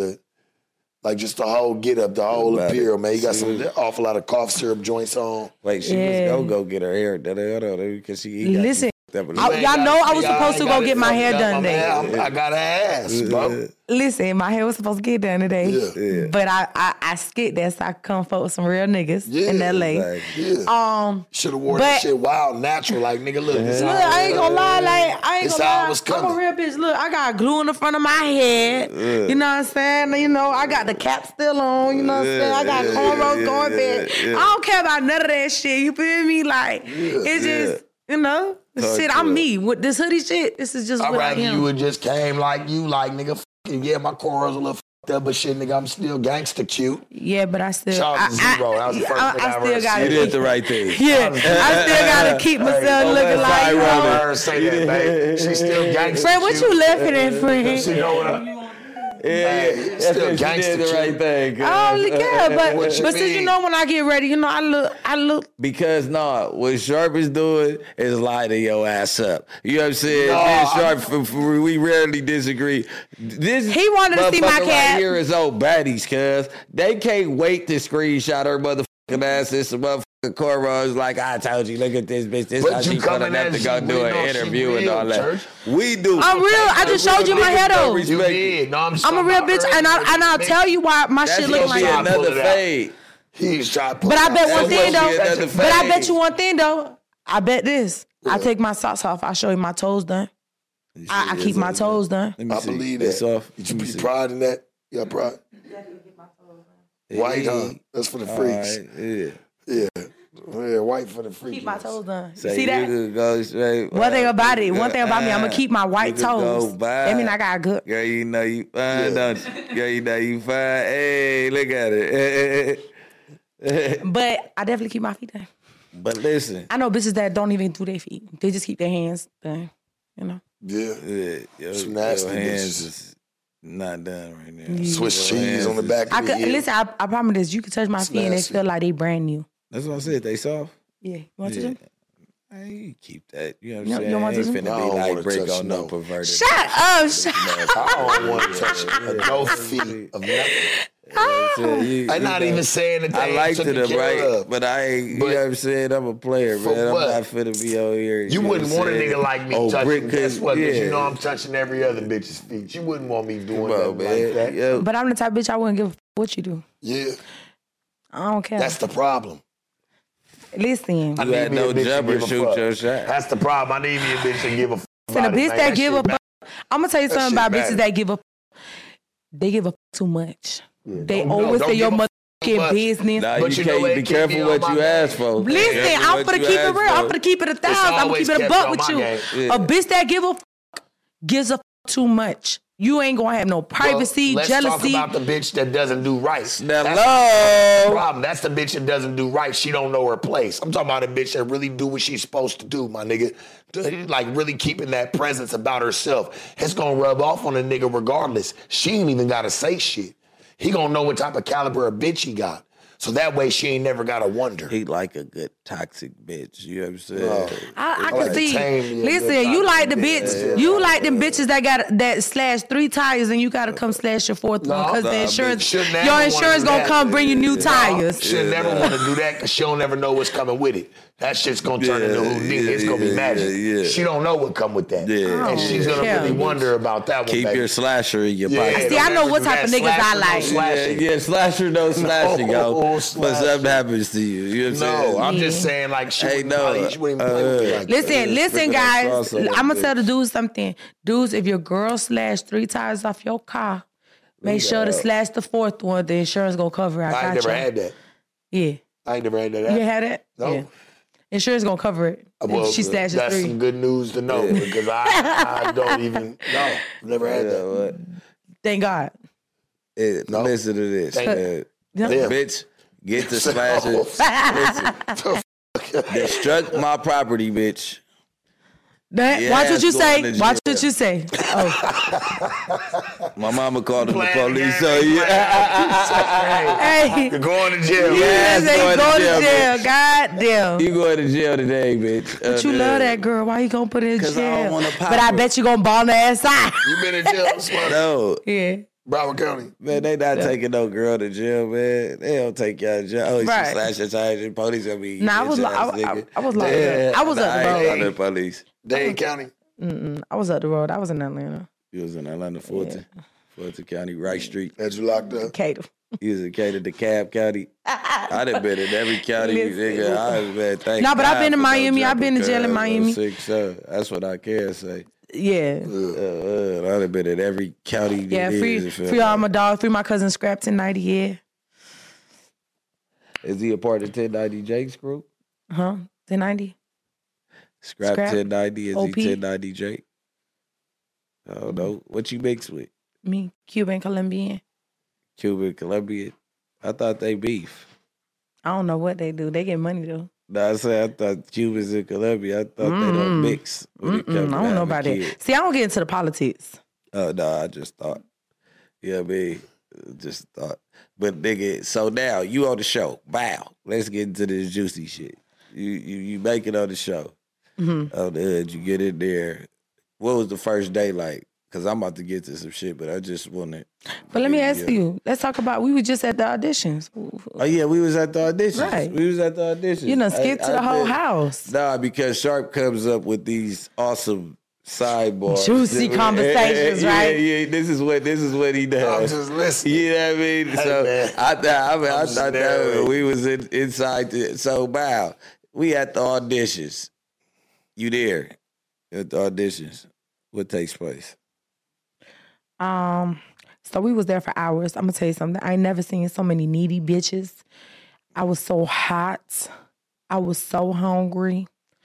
like just the whole get up, the whole appeal, man. You got some awful lot of cough syrup joints on. Like she was go get her hair done because she listen. Y'all know I was supposed to go get my hair done today. I got ass, bro. Listen, my hair was supposed to get done today. Yeah. But I skipped that so I could come fuck with some real niggas in LA. Should have wore that shit wild natural. Like, nigga, look. I ain't gonna lie. I'm a real bitch. Look, I got glue in the front of my head. You know what I'm saying? I got the cap still on. You know what I'm saying? I got cornrows going back. I don't care about none of that shit. You feel me? Like, it's just, shit, I'm me. With this hoodie shit, this is just what I am. I'd rather you would just came like you, like, nigga, my cornrows a little fucked up, but shit, nigga, I'm still gangster cute. Yeah, but I still... Charles Zero, that was the first thing I ever You did the right thing. Yeah, I still gotta keep myself looking like, her say that, babe. She's still gangster Friend, what you laughing at, friend? She know what I... Yeah, still gangster did the right thing. I don't care, but since when I get ready, I look. Because what Sharp is doing is lighting your ass up. You know what I'm saying? Me and Sharp, we rarely disagree. He wanted to see my cat. Right here is old baddies, cuz they can't wait to screenshot her motherfucking ass and some motherfucking cornrows. Like I told you, look at this bitch. This how she coming up to go do an interview and all that. We do. I'm real. I just showed you my hair though. You did. No, I'm a real bitch, and I'll tell you why my shit look like that. Another fade. He's trying to pull But I bet one thing though. But I bet you one thing though. I bet this. I take my socks off. I show you my toes done. I keep my toes done. I believe that. You be pride in that? You got pride? White, huh? That's for the freaks. Yeah, white for the freaks. Keep my toes done. So see that? Go straight, one thing about me, I'm gonna keep my white toes. That mean I got good. Girl, you know you fine, don't you? Girl, you know you fine. Hey, look at it. But I definitely keep my feet done. But listen, I know bitches that don't even do their feet. They just keep their hands done. Yeah. Some nasty hands is not done right now. Yeah. Swiss cheese on the back of the head. Listen, I promise this. You can touch my feet and they feel like they brand new. That's what I said. They soft? Yeah. You want to do? I keep that. You know what I'm saying? You don't want to ain't finna be like Brick on no perverted. Shut up. I don't want to touch no feet of nothing. I'm not even saying that they I like to the right, but I ain't, you know what I'm saying? I'm a player, man. I'm not finna be over here. You wouldn't want a nigga like me touching, guess what? Because I'm touching every other bitch's feet. You wouldn't want me doing that like that. Yeah. But I'm the type of bitch I wouldn't give a what you do. Yeah. I don't care. That's the problem. Listen. I need no jumper shoot your shot. That's the problem. I need me a bitch to give a fuck. And a bitch that give a fuck. I'm gonna tell you something about bitches that give a fuck. They give a fuck too much. Yeah. They always say your motherfucking business. Nah, but you can't be careful what you ask for. Listen, I'm gonna keep it real. I'm gonna keep it 1,000. I'm gonna keep it a buck with you. A bitch that give a fuck gives a fuck too much. You ain't gonna have no privacy, jealousy. Let's talk about the bitch that doesn't do right. That's the problem. That's the bitch that doesn't do right. She don't know her place. I'm talking about a bitch that really do what she's supposed to do, my nigga. Like really keeping that presence about herself. It's gonna rub off on a nigga regardless. She ain't even gotta say shit. He gonna know what type of caliber of bitch he got. So that way she ain't never gotta wonder. He like a good toxic bitch. You know what I'm saying? I can see. Listen, you like the bitch. You like them bitches that slash 3 tires and you gotta come slash your 4th one because the insurance, your insurance gonna come bring you new tires. She'll never want to do that because she don't never know what's coming with it. That shit's gonna turn into Houdini. It's gonna be magic. She don't know what come with that. And she's gonna really wonder about that one. Keep your slasher in your pocket. See, I know what type of niggas I like. Yeah, slasher no slashing, yo. But something happens to you. You know what I'm saying? I'm just saying like she Hey, wouldn't even play with me like that. Listen, guys. sauce on that I'm gonna bitch. tell the dudes something. Dudes, if your girl slashed 3 tires off your car, make sure to slash the 4th one. The insurance gonna cover it. I ain't never had that. Yeah. I ain't never had that. You ain't had that? No. Yeah. Insurance gonna cover it. Well, if she slashes that's 3. some good news to know because I don't even know. Never had that. What? Thank God. No. Listen to this. Bitch, get the slashes. Listen. Destruct my property, bitch. Watch what you say. Watch what you say. Oh. My mama called him the police. So Hey. you're going to jail. Yes, Going to jail. bitch. God damn. You going to jail today, bitch. But you love that girl. Why you gonna put her in 'Cause I jail? don't wanna pop But I her. bet you gonna ball her ass out. You been in jail? No. Yeah. Broward County. Man, they not taking no girl to jail, man. They don't take y'all to jail. Oh, Right. she slashed your tires and police gonna be. Nah, I was locked up the road. Police. Dade County. I was up the road. I was in Atlanta. You was in Atlanta, Fulton. Fulton County, Wright Street. Had you locked up? Cater. You was in Cater, DeKalb County. I done been in every county, nigga. I was been thank No, but I've God been in for Miami. no I've been to jail in jumping Miami. cars, 6, that's what I can say. Yeah. I done been in every county. Yeah, there free is, it feel all like. my dog, free my cousin Scraps in 90, yeah. Is he a part of 1090 Jake's group? Huh? 1090? Scrap Scrap? 1090, is OP? he 1090 Jake? I don't know. What you mix with? Me, Cuban, Colombian. Cuban, Colombian? I thought they beef. I don't know what they do. They get money though. No, I said I thought Cubans in Colombia. I thought they don't mix. When it I comes to don't know having about kids. that. See, I don't get into the politics. Oh no, I just thought. Yeah, I mean, just thought. But nigga, so now you on the show. Bow. Let's get into this juicy shit. You make it on the show. On the hood, you get in there. What was the first day like? Because I'm about to get to some shit, but I just want to. But let me ask you. Let's talk about. We were just at the auditions. Oh yeah, we was at the auditions. Right. We was at the auditions. You done skipped to the whole house. Nah, because Sharp comes up with these awesome sidebars, Juicy conversations, right? Yeah. This is what he does. I'm just listening. You know what I mean? Hey, So man. I thought just that narrating. we was inside. So wow, we at the auditions. You there at the auditions? What takes place? So we was there for hours. I'm gonna tell you something. I ain't never seen so many needy bitches. I was so hot. I was so hungry.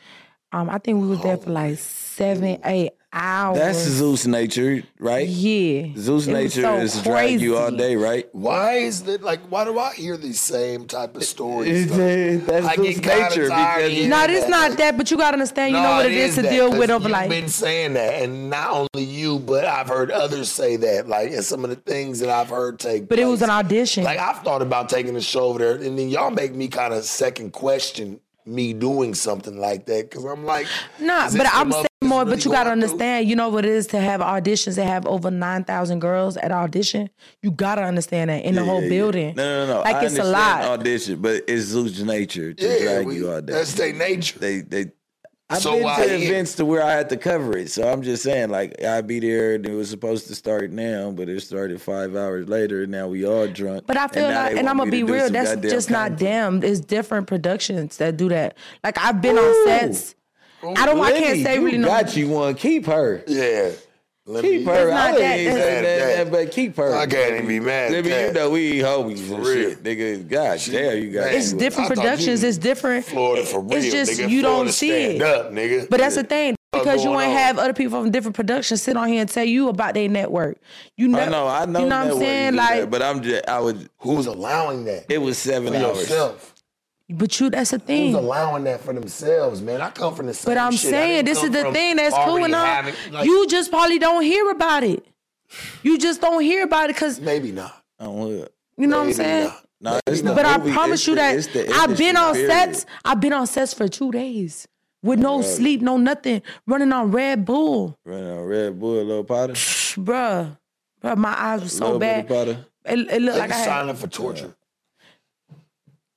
I think we was there for like 7, 8 hours. That's Zeus nature, right? Yeah. Zeus It was nature so is to drag you all crazy. day, right? Why is that? Like, why do I hear these same type of stories? That's I Zeus get kinda nature tired because hearing No, that. it's not that, but you gotta understand, you know what it is to that, deal 'cause with over you've like. been saying that, and not only you, but I've heard others say that. Like, and some of the things that I've heard take But place. it was an audition. Like, I've thought about taking the show over there, and then y'all make me kind of second question me doing something like that because I'm like, Nah, is this but what I'm saying motherfuckers more, really but you gotta going through? understand, you know what it is to have auditions that have over 9,000 girls at audition? You gotta understand that in the whole building. No. Like I it's a understand lot. audition, but it's Zeus nature to drag you all day. That's their nature. I've So been why to here? events to where I had to cover it, so I'm just saying, like, I'd be there and it was supposed to start now, but it started 5 hours later, and now we all drunk. But I feel now like, they and I'm want gonna me be to do real, some that's goddamn just not content. them. It's different productions that do that. Like I've been on sets. I can't Lenny, say you really no. got you one. Keep her. Yeah. Keep her. not I wouldn't that- even say that's- that, but keep her. I can't even be mad at Maybe that. you know we ain't homies and real. shit, nigga. God damn, you got. Man, It's different I thought productions. you It's different. Florida for real. It's just nigga. you don't Florida see stand it. up, nigga. But that's the thing. Because you going ain't on? have other people from different productions sit on here and tell you about their network. You know, I know. You know what I'm networks saying? do Like, that, but I'm just. I would. Who's allowing that? It was 7 For hours. yourself. but that's the Who's thing. allowing that for themselves, man? I come from the same But I'm shit. I saying didn't this come is the from thing that's cool already and all. having, like, You just probably don't hear about it. You just don't hear about it because maybe not. On what? you know what I'm Maybe saying. not. No, it's not. But I movie, promise it's you the- that it's the I've been industry, on period. sets. I've been on sets for 2 days with no sleep, no nothing, running on Red Bull, Running on Red Bull, Lil Potter. bruh. My eyes were so Lil bad. Potter. It looked They like I had. signing for torture.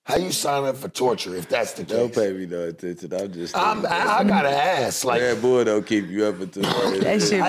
How you sign up for torture if that's the case? Don't pay me no attention. I'm just. I gotta ask. Like, Red Bull don't keep you up until That shit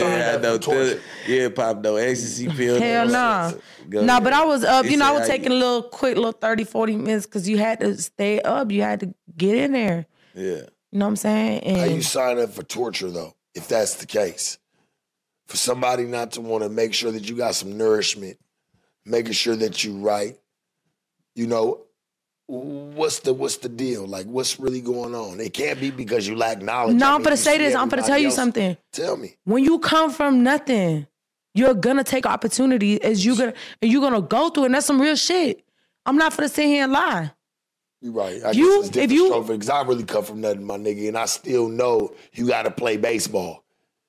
bad. Yeah, pop no ecstasy pill. Hell no. No, but I was up. You know, I was taking a little quick, 30, 40 minutes because you had to stay up. You had to get in there. Yeah. You know what I'm saying? And how you sign up for torture, though, if that's the case? For somebody not to want to make sure that you got some nourishment, making sure that you right, you know, what's the deal? Like, what's really going on? It can't be because you lack knowledge. No, I'm going to say this. I'm going to tell you something. Tell me. When you come from nothing, you're going to take opportunity and you're going to go through it. And that's some real shit. I'm not going to sit here and lie. You're right. Because I really come from nothing, my nigga, and I still know you got to play baseball.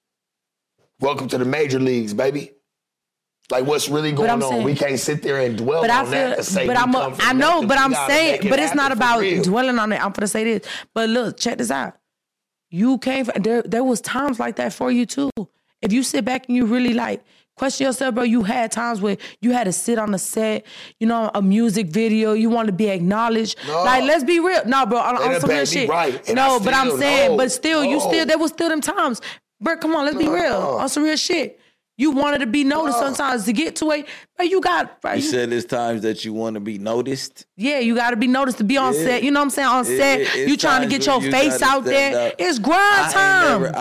Welcome to the major leagues, baby. Like, what's really going on? We can't sit there and dwell on that to say I know, but I'm saying, but it's not about dwelling on it. I'm going to say this. But look, check this out. You came from, there was times like that for you too. If you sit back and you really like question yourself, bro, you had times where you had to sit on the set, you know, a music video, you want to be acknowledged. No. Like, let's be real. No, bro, on some real shit. Right. No, but I'm saying, but still, there was still them times. Bro, come on, let's be real. On some real shit. You wanted to be noticed sometimes to get to it, but you got. Bro, you said there's times that you want to be noticed. Yeah, you got to be noticed to be on set. You know what I'm saying? On set, you trying to get your face out there. It's grind time.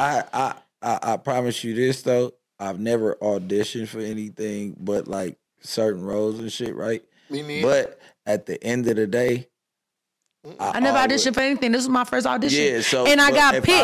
I promise you this though. I've never auditioned for anything but like certain roles and shit, right? Me neither. But at the end of the day, I never auditioned for anything. This was my first audition. Yeah, so and I got picked.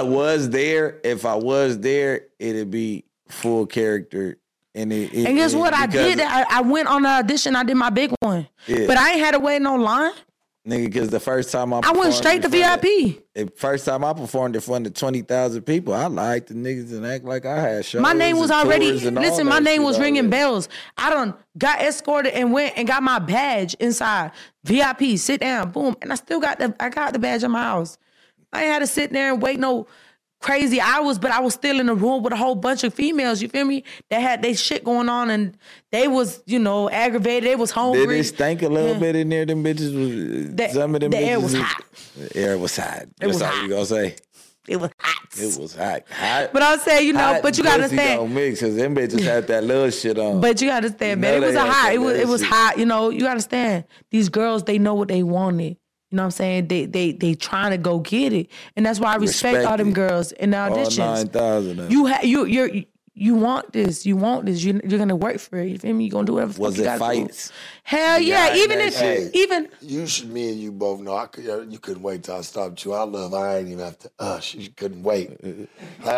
If I was there, it'd be full character. And guess what? I did. I went on the audition. I did my big one. Yeah. But I ain't had to wait no line. Nigga, because the first time I went straight to VIP. The first time I performed in front of 20,000 people, I liked the niggas and act like I had shows. My name was already, listen, my name was ringing bells. I done got escorted and went and got my badge inside. VIP, sit down, boom. And I still got the badge in my house. I ain't had to sit there and wait no crazy hours, but I was still in the room with a whole bunch of females, you feel me? That had they shit going on and they was, you know, aggravated. They was hungry. Did it stink a little bit in there? Them bitches was, some of them bitches. The air was hot. The air was hot. That's all you gonna say. It was hot. It was hot. But I'll say, you know, but you gotta understand. Don't mix because them bitches had that little shit on. But you gotta understand, man. It was hot. It was hot. You know, you gotta understand. These girls, they know what they wanted. You know what I'm saying? They trying to go get it, and that's why I respect all them girls in the auditions. All 9,000. You want this. You want this. You're gonna work for it. You feel me? You gonna do whatever. Was it fights? Hell yeah! Even you should. Me and you both know. You couldn't wait till I stopped you. I ain't even have to. She couldn't wait. I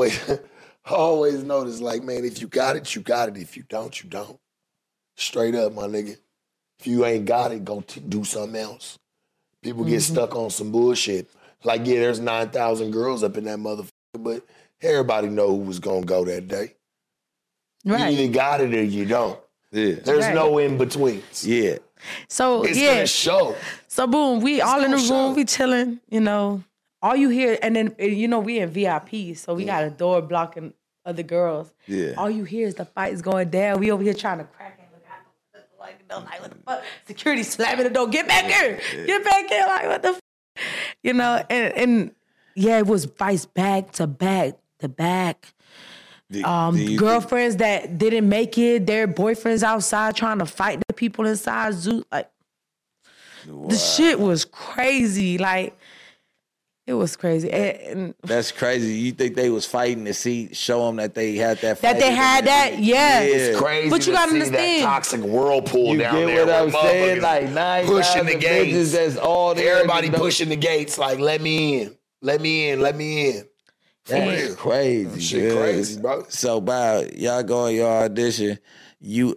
always notice. Like, man, if you got it, you got it. If you don't, you don't. Straight up, my nigga. If you ain't got it, go do something else. People get stuck on some bullshit. Like, yeah, there's 9,000 girls up in that motherfucker, but everybody know who was going to go that day. Right. You either got it or you don't. Yeah. There's no in-betweens. Yeah. So, it's gonna show. So, boom, we all in the room, we chilling, you know. All you hear, and then, you know, we in VIP, so we got a door blocking other girls. Yeah. All you hear is the fight is going down. We over here trying to crack it. Like, what the fuck? Security slamming the door. Get back here. Get back here. Like, what the fuck? You know, and yeah, it was fights back to back to back. Girlfriends that didn't make it, their boyfriends outside trying to fight the people inside zoo. Like, the shit was crazy. Like, it was crazy. And that's crazy. You think they was fighting to show them that they had that fight? That they had that? Yeah. It's crazy but you gotta understand. That toxic whirlpool down there. You get what I'm saying? Like, 9,000 pushing the gates. That's all there. Everybody pushing the gates like, let me in. Let me in. Let me in. That's crazy. That shit crazy, bro. So, y'all go on your audition. You,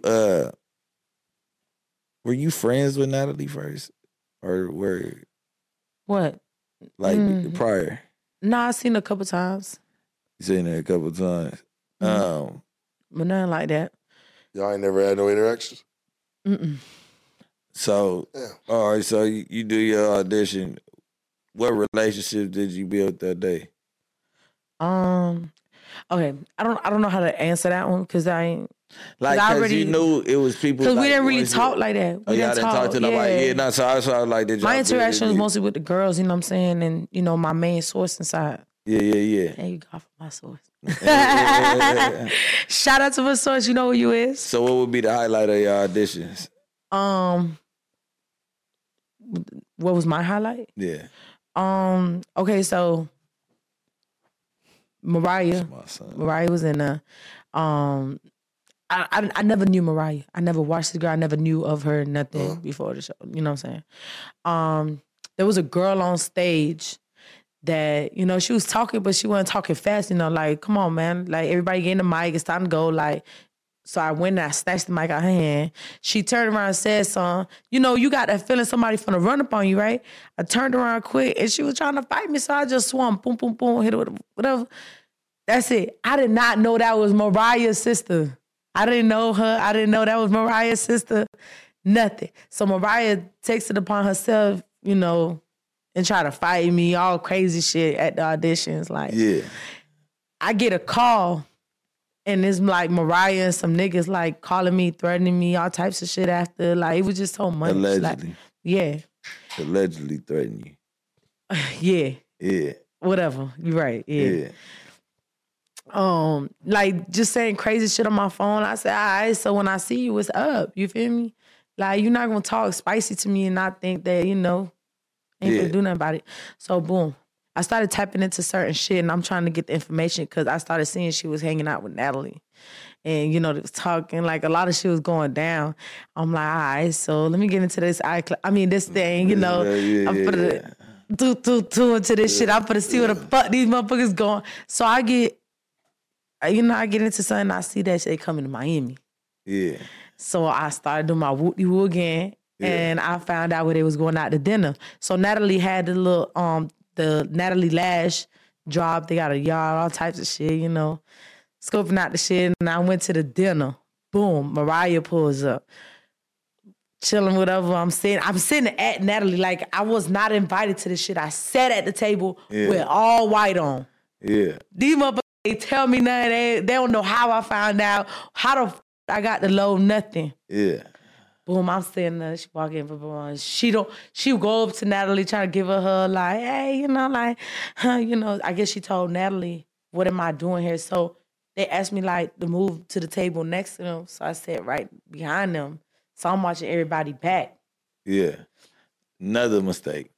were you friends with Natalie first? Or were... What? Like prior? Nah, I seen her a couple times. You seen her a couple times. But nothing like that. Y'all ain't never had no interactions? So, all right, so you do your audition. What relationship did you build that day? Okay. I don't know how to answer that one because I Like, because you knew it was people. Because we didn't really talk like that. We didn't talk to nobody. Yeah, no, so I was like, my interaction was mostly with the girls, you know what I'm saying? And, you know, my main source inside. Yeah. There you go for my source. Shout out to my source, you know who you is. So what would be the highlight of your auditions? What was my highlight? Yeah. Okay, so Mariah was in a I never knew Mariah. I never watched the girl. I never knew of her, nothing before the show. You know what I'm saying? There was a girl on stage that, you know, she was talking, but she wasn't talking fast, you know, like, come on, man. Like, everybody getting the mic, it's time to go. Like, so I went and I snatched the mic out of her hand. She turned around and said something. You know, you got that feeling somebody finna run up on you, right? I turned around quick and she was trying to fight me, so I just swung, boom, boom, boom, hit her with whatever. That's it. I did not know that was Mariah's sister. I didn't know her. I didn't know that was Mariah's sister. Nothing. So Mariah takes it upon herself, you know, and try to fight me, all crazy shit at the auditions. Like, yeah. I get a call, and it's like Mariah and some niggas like calling me, threatening me, all types of shit after. Like, it was just so much. Allegedly. Like, yeah. Allegedly threatening you. Yeah. Yeah. Whatever. You're right. Yeah. Like, just saying crazy shit on my phone. I said, all right, so when I see you, it's up. You feel me? Like, you're not gonna talk spicy to me and not think that, you know, ain't gonna do nothing about it. So, boom. I started tapping into certain shit, and I'm trying to get the information because I started seeing she was hanging out with Natalie. And, you know, they was talking, like, a lot of shit was going down. I'm like, all right, so let me get into this this thing, you know. I'm gonna do into this shit. I'm gonna see where the fuck these motherfuckers going. So I get into something, I see that shit coming to Miami. Yeah. So I started doing my whoop-de-woo again, and I found out where they was going out to dinner. So Natalie had the little, the Natalie Lash drop. They got a yard, all types of shit, you know, scoping out the shit. And I went to the dinner. Boom, Mariah pulls up. Chilling, whatever. I'm sitting at Natalie. Like, I was not invited to this shit. I sat at the table with all white on. Yeah. These motherfuckers, they tell me nothing. They don't know how I found out. How the I got the low, nothing. Yeah. Boom, I'm sitting there. She walk in, she would go up to Natalie, try to give her like, hey, you know, like, you know, I guess she told Natalie, what am I doing here? So they asked me like to move to the table next to them. So I sat right behind them. So I'm watching everybody back. Yeah. Another mistake.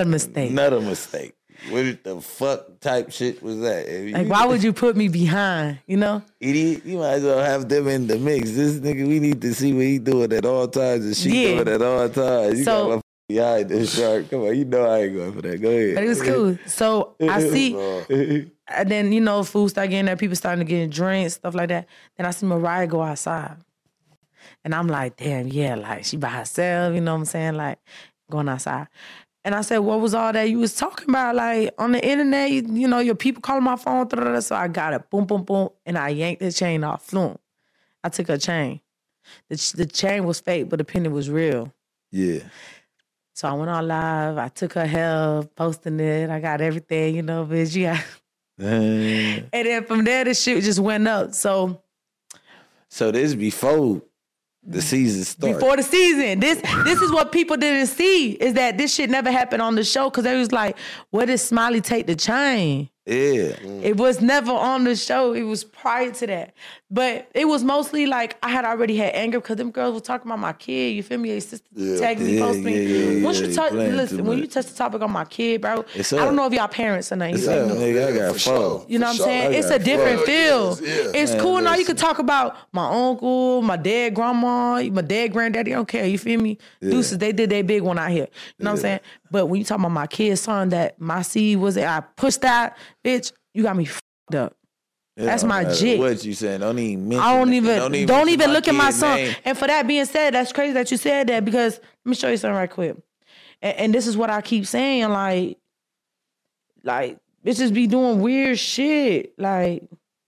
What the fuck type shit was that? Like, why would you put me behind, you know? Idiot, you might as well have them in the mix. This nigga, we need to see what he doing at all times and she doing at all times. You got my eye this shark. Come on, you know I ain't going for that. Go ahead. But it was cool. So I see, and then, you know, food start getting there, people starting to get drinks, stuff like that. Then I see Mariah go outside. And I'm like, damn, yeah, like, she by herself, you know what I'm saying? Like, going outside. And I said, what was all that you was talking about? Like, on the internet, you know, your people calling my phone. So I got it. Boom, boom, boom. And I yanked the chain off. Floom. I took her chain. The chain was fake, but the penny was real. Yeah. So I went on live. I took her hair, posting it. I got everything, you know, bitch. Yeah. And then from there, the shit just went up. So this before the season started. Before the season. This is what people didn't see, is that this shit never happened on the show, because they was like, where did Smiley take the chain? Yeah. It was never on the show. It was prior to that. But it was mostly like I had already had anger because them girls were talking about my kid. You feel me? Their sister tagged me, posted me. Once you touch, listen, when you touch the topic on my kid, bro, I don't know if y'all parents or nothing. Nigga, I got four. You know what I'm saying? It's a different feel. It's cool now. You can talk about my uncle, my dad, grandma, my dad, granddaddy. I don't care. You feel me? Deuces, they did their big one out here. You know what I'm saying? But when you talk about my kid's son that my seed was I pushed out, bitch, you got me fucked up. That's my jit. What you saying? Don't even mention I don't even look at my son. Name. And for that being said, that's crazy that you said that, because let me show you something right quick. And this is what I keep saying, like bitches be doing weird shit. Like,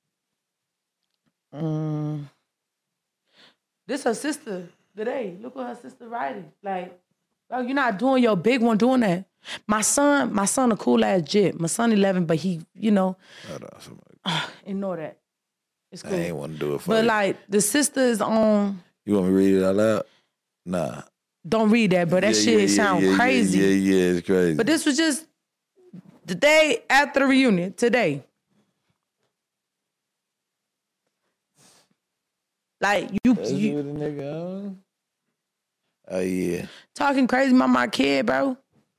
this her sister today. Look what her sister writing. Like, bro, you're not doing your big one doing that. My son a cool ass jit. My son 11, but he, you know, ignore that. It's cool. I ain't want to do it for but you. like the sister is on. You want me to read it out loud? Nah. Don't read that, but that shit sound crazy. Yeah, it's crazy. But this was just the day after the reunion, today. Like you the nigga on? Oh yeah. Talking crazy about my kid, bro.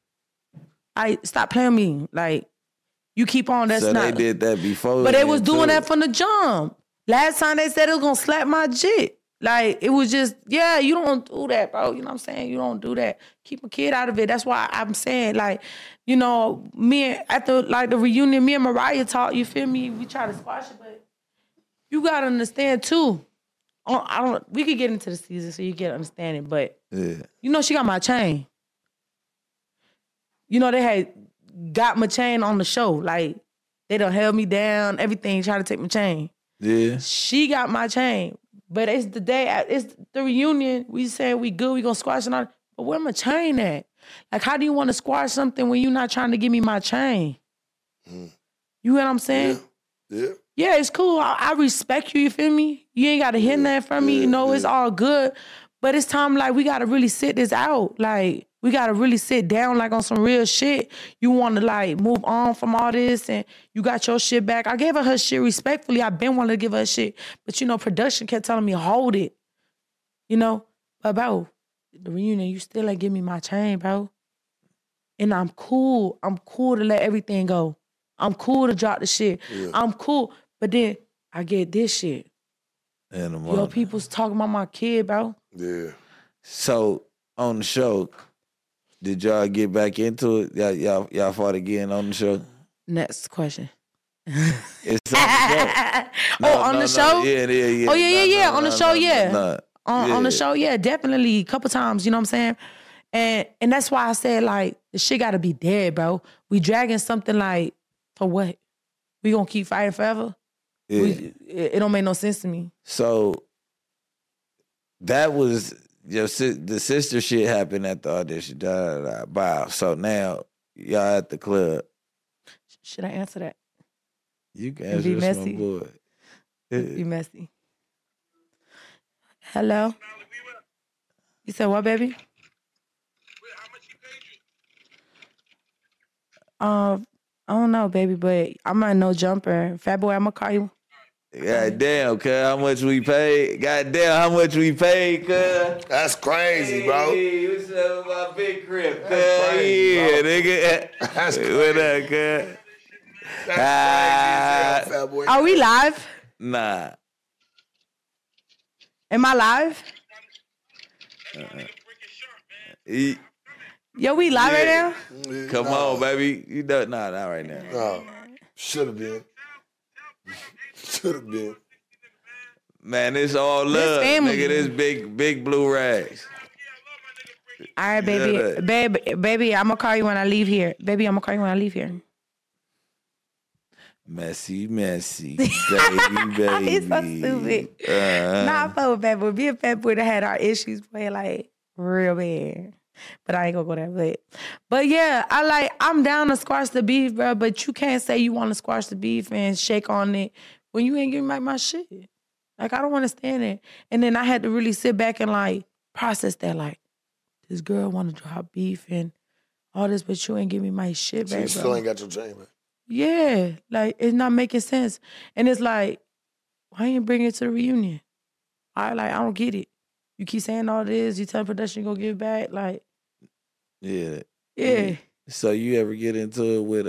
Stop playing with me. Like, you keep on, that's so not. So they did that before. But they was doing that from the jump. Last time they said it was gonna slap my jit. Like, it was just, yeah, you don't do that, bro. You know what I'm saying? You don't do that. Keep a kid out of it. That's why I'm saying, like, you know, after the reunion, me and Mariah talked, you feel me? We try to squash it, but you gotta understand too. We could get into the season so you get understanding, but you know she got my chain. You know they had got my chain on the show. Like, they done held me down, everything, trying to take my chain. Yeah. She got my chain. But it's the day, it's the reunion. We saying we good, we gonna squash it on. But where my chain at? Like, how do you want to squash something when you not trying to give me my chain? You know what I'm saying? Yeah. Yeah, it's cool. I respect you, you feel me? You ain't got to hear nothing from me. You know, it's all good. But it's time, like, we got to really sit this out. Like, we got to really sit down, like, on some real shit. You want to, like, move on from all this and you got your shit back. I gave her shit respectfully. I been wanting to give her shit. But, you know, production kept telling me, hold it. You know? But, bro, the reunion, you still ain't give me my chain, bro. And I'm cool. I'm cool to let everything go. I'm cool to drop the shit. Yeah. I'm cool. But then I get this shit. Yo, people's talking about my kid, bro. Yeah. So on the show, did y'all get back into it? Y'all fought again on the show? Next question. It's on the show. On the show? Yeah. Oh, yeah. On the show, yeah. On the show, yeah, definitely. A couple times, you know what I'm saying? And that's why I said, like, the shit gotta be dead, bro. We dragging something like, for what? We gonna keep fighting forever? Yeah. It don't make no sense to me. So that was the sister shit happened at the audition. Wow. So now y'all at the club. Should I answer that? You can answer this, my boy. Be messy. Hello? You said what, baby? I don't know, baby, but I'm not no jumper. Fat boy, I'm gonna call you. God damn, cuz, how much we paid? God damn, how much we paid, cuz? That's crazy, bro. Hey, what's up with my big crib, cuz? Yeah, nigga. That's crazy. What up, cuz? That's crazy, fat boy. Are we live? Nah. Am I live? Yo, we live right now? Come on, baby. You know, not right now. No. Should have been. Man, it's all love, nigga. This big blue rags. All right, baby. Baby, I'm gonna call you when I leave here. Baby, I'm gonna call you when I leave here. Messy, baby. He's so stupid. Nah, I fuck with Fat Boy. Me and Fat Boy that had our issues, boy, like, real bad. But I ain't gonna go there. But yeah, I'm down to squash the beef, bro. But you can't say you want to squash the beef and shake on it when you ain't giving me my shit. Like, I don't understand it. And then I had to really sit back and, like, process that. Like, this girl want to drop beef and all this, but you ain't give me my shit, baby. So you still ain't got your chain, man. Yeah, like, it's not making sense. And it's like, why ain't bring it to the reunion? I don't get it. You keep saying all this, you tell production you gonna give it back, like. Yeah. Yeah. So you ever get into it with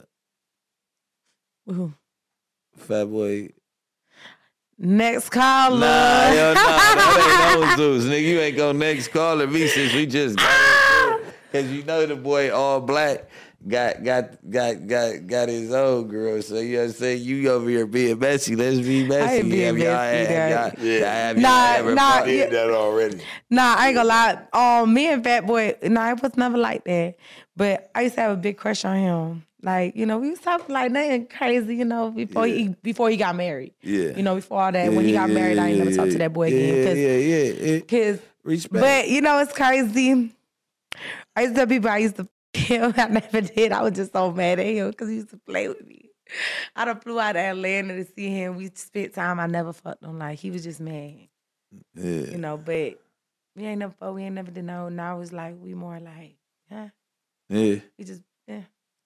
who? Fat Boy? Next caller. Nah, yo, that ain't no Zeus, nigga. You ain't gonna next caller me since we just got it. Cause you know the boy all black got his own girl. So you know what I'm saying? You over here being messy. Let's be messy. I ain't being messy. I did that already. Nah, I ain't gonna lie. Me and Fat Boy, it was never like that. But I used to have a big crush on him. Like, you know, we was talking like nothing crazy, you know, before he got married. Yeah. You know, before all that, when he got married, I ain't never talked to that boy again. Cause, respect. But, you know, it's crazy. I used to tell people I used to him. I never did. I was just so mad at him because he used to play with me. I done flew out to Atlanta to see him. We spent time. I never fucked him. Like, he was just mad. Yeah. You know, but we ain't never fucked. We ain't never did no. Now it's like, we more like, huh? Yeah. We just, yeah.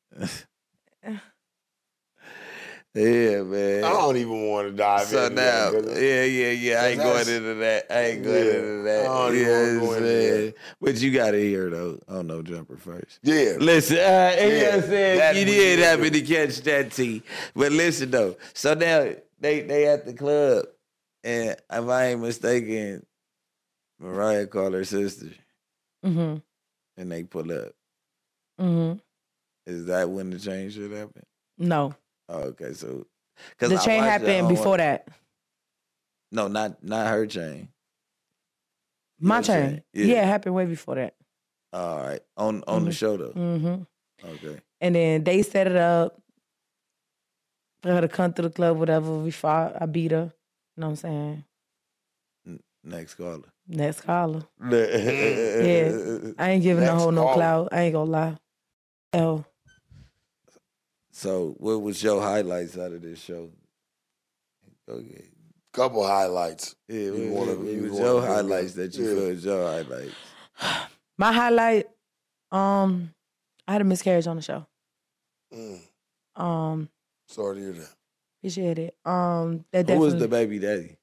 Yeah, man. I don't even want to dive So into now, that. yeah. I ain't going into that. I ain't going into that. I don't even wanna go into that. But you got to hear, though. Oh, no, Jumper first. Yeah. Listen, you know what I'm that saying? You we did did happen do. to catch that, T. But listen, though. So now, they at the club, and if I ain't mistaken, Mariah called her sister, Mm-hmm. and they pull up. Mm-hmm. Is that when the change should happen? No. Oh, okay, so... The chain happened before that. No, not her chain. My Your chain. Yeah, it happened way before that. All right. On the show, though. Mm-hmm. Okay. And then they set it up for her to come to the club, whatever. We fought. I beat her. You know what I'm saying? Next caller. Next caller. Yeah. Yeah. I ain't giving the Next hoe no caller. clout. I ain't gonna lie. Oh. So, what was your highlights out of this show? Okay. Couple highlights. Yeah, You what wanna- was you your wanna bring highlights up? that you Yeah. feel is your highlights? My highlight, I had a miscarriage on the show. Sorry to hear that. Appreciate it. That Who definitely was the baby daddy?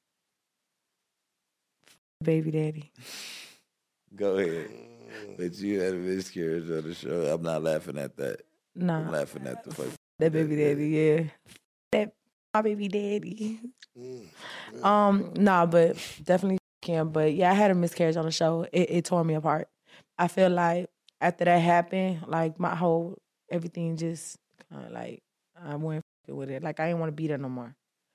baby daddy. Go ahead. But you had a miscarriage on the show. I'm not laughing at that. I'm Nah, laughing at the fuck. that baby daddy, yeah. That my baby daddy. Nah, but definitely Kim. But yeah, I had a miscarriage on the show. It tore me apart. I feel like after that happened, like my whole everything just kind of like I went with it. Like I didn't want to be there no more.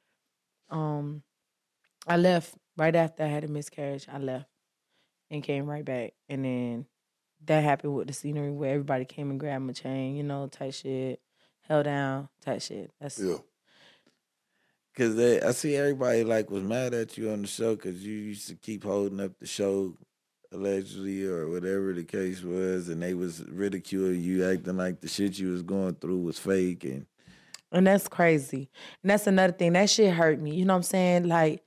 I left right after I had a miscarriage. I left and came right back, and then that happened with the scenery where everybody came and grabbed my chain, you know, type shit, held down, type shit. That's Yeah. Cause I see everybody like was mad at you on the show because you used to keep holding up the show allegedly or whatever the case was, and they was ridiculing you, acting like the shit you was going through was fake, And that's crazy. And that's another thing. That shit hurt me. You know what I'm saying? Like,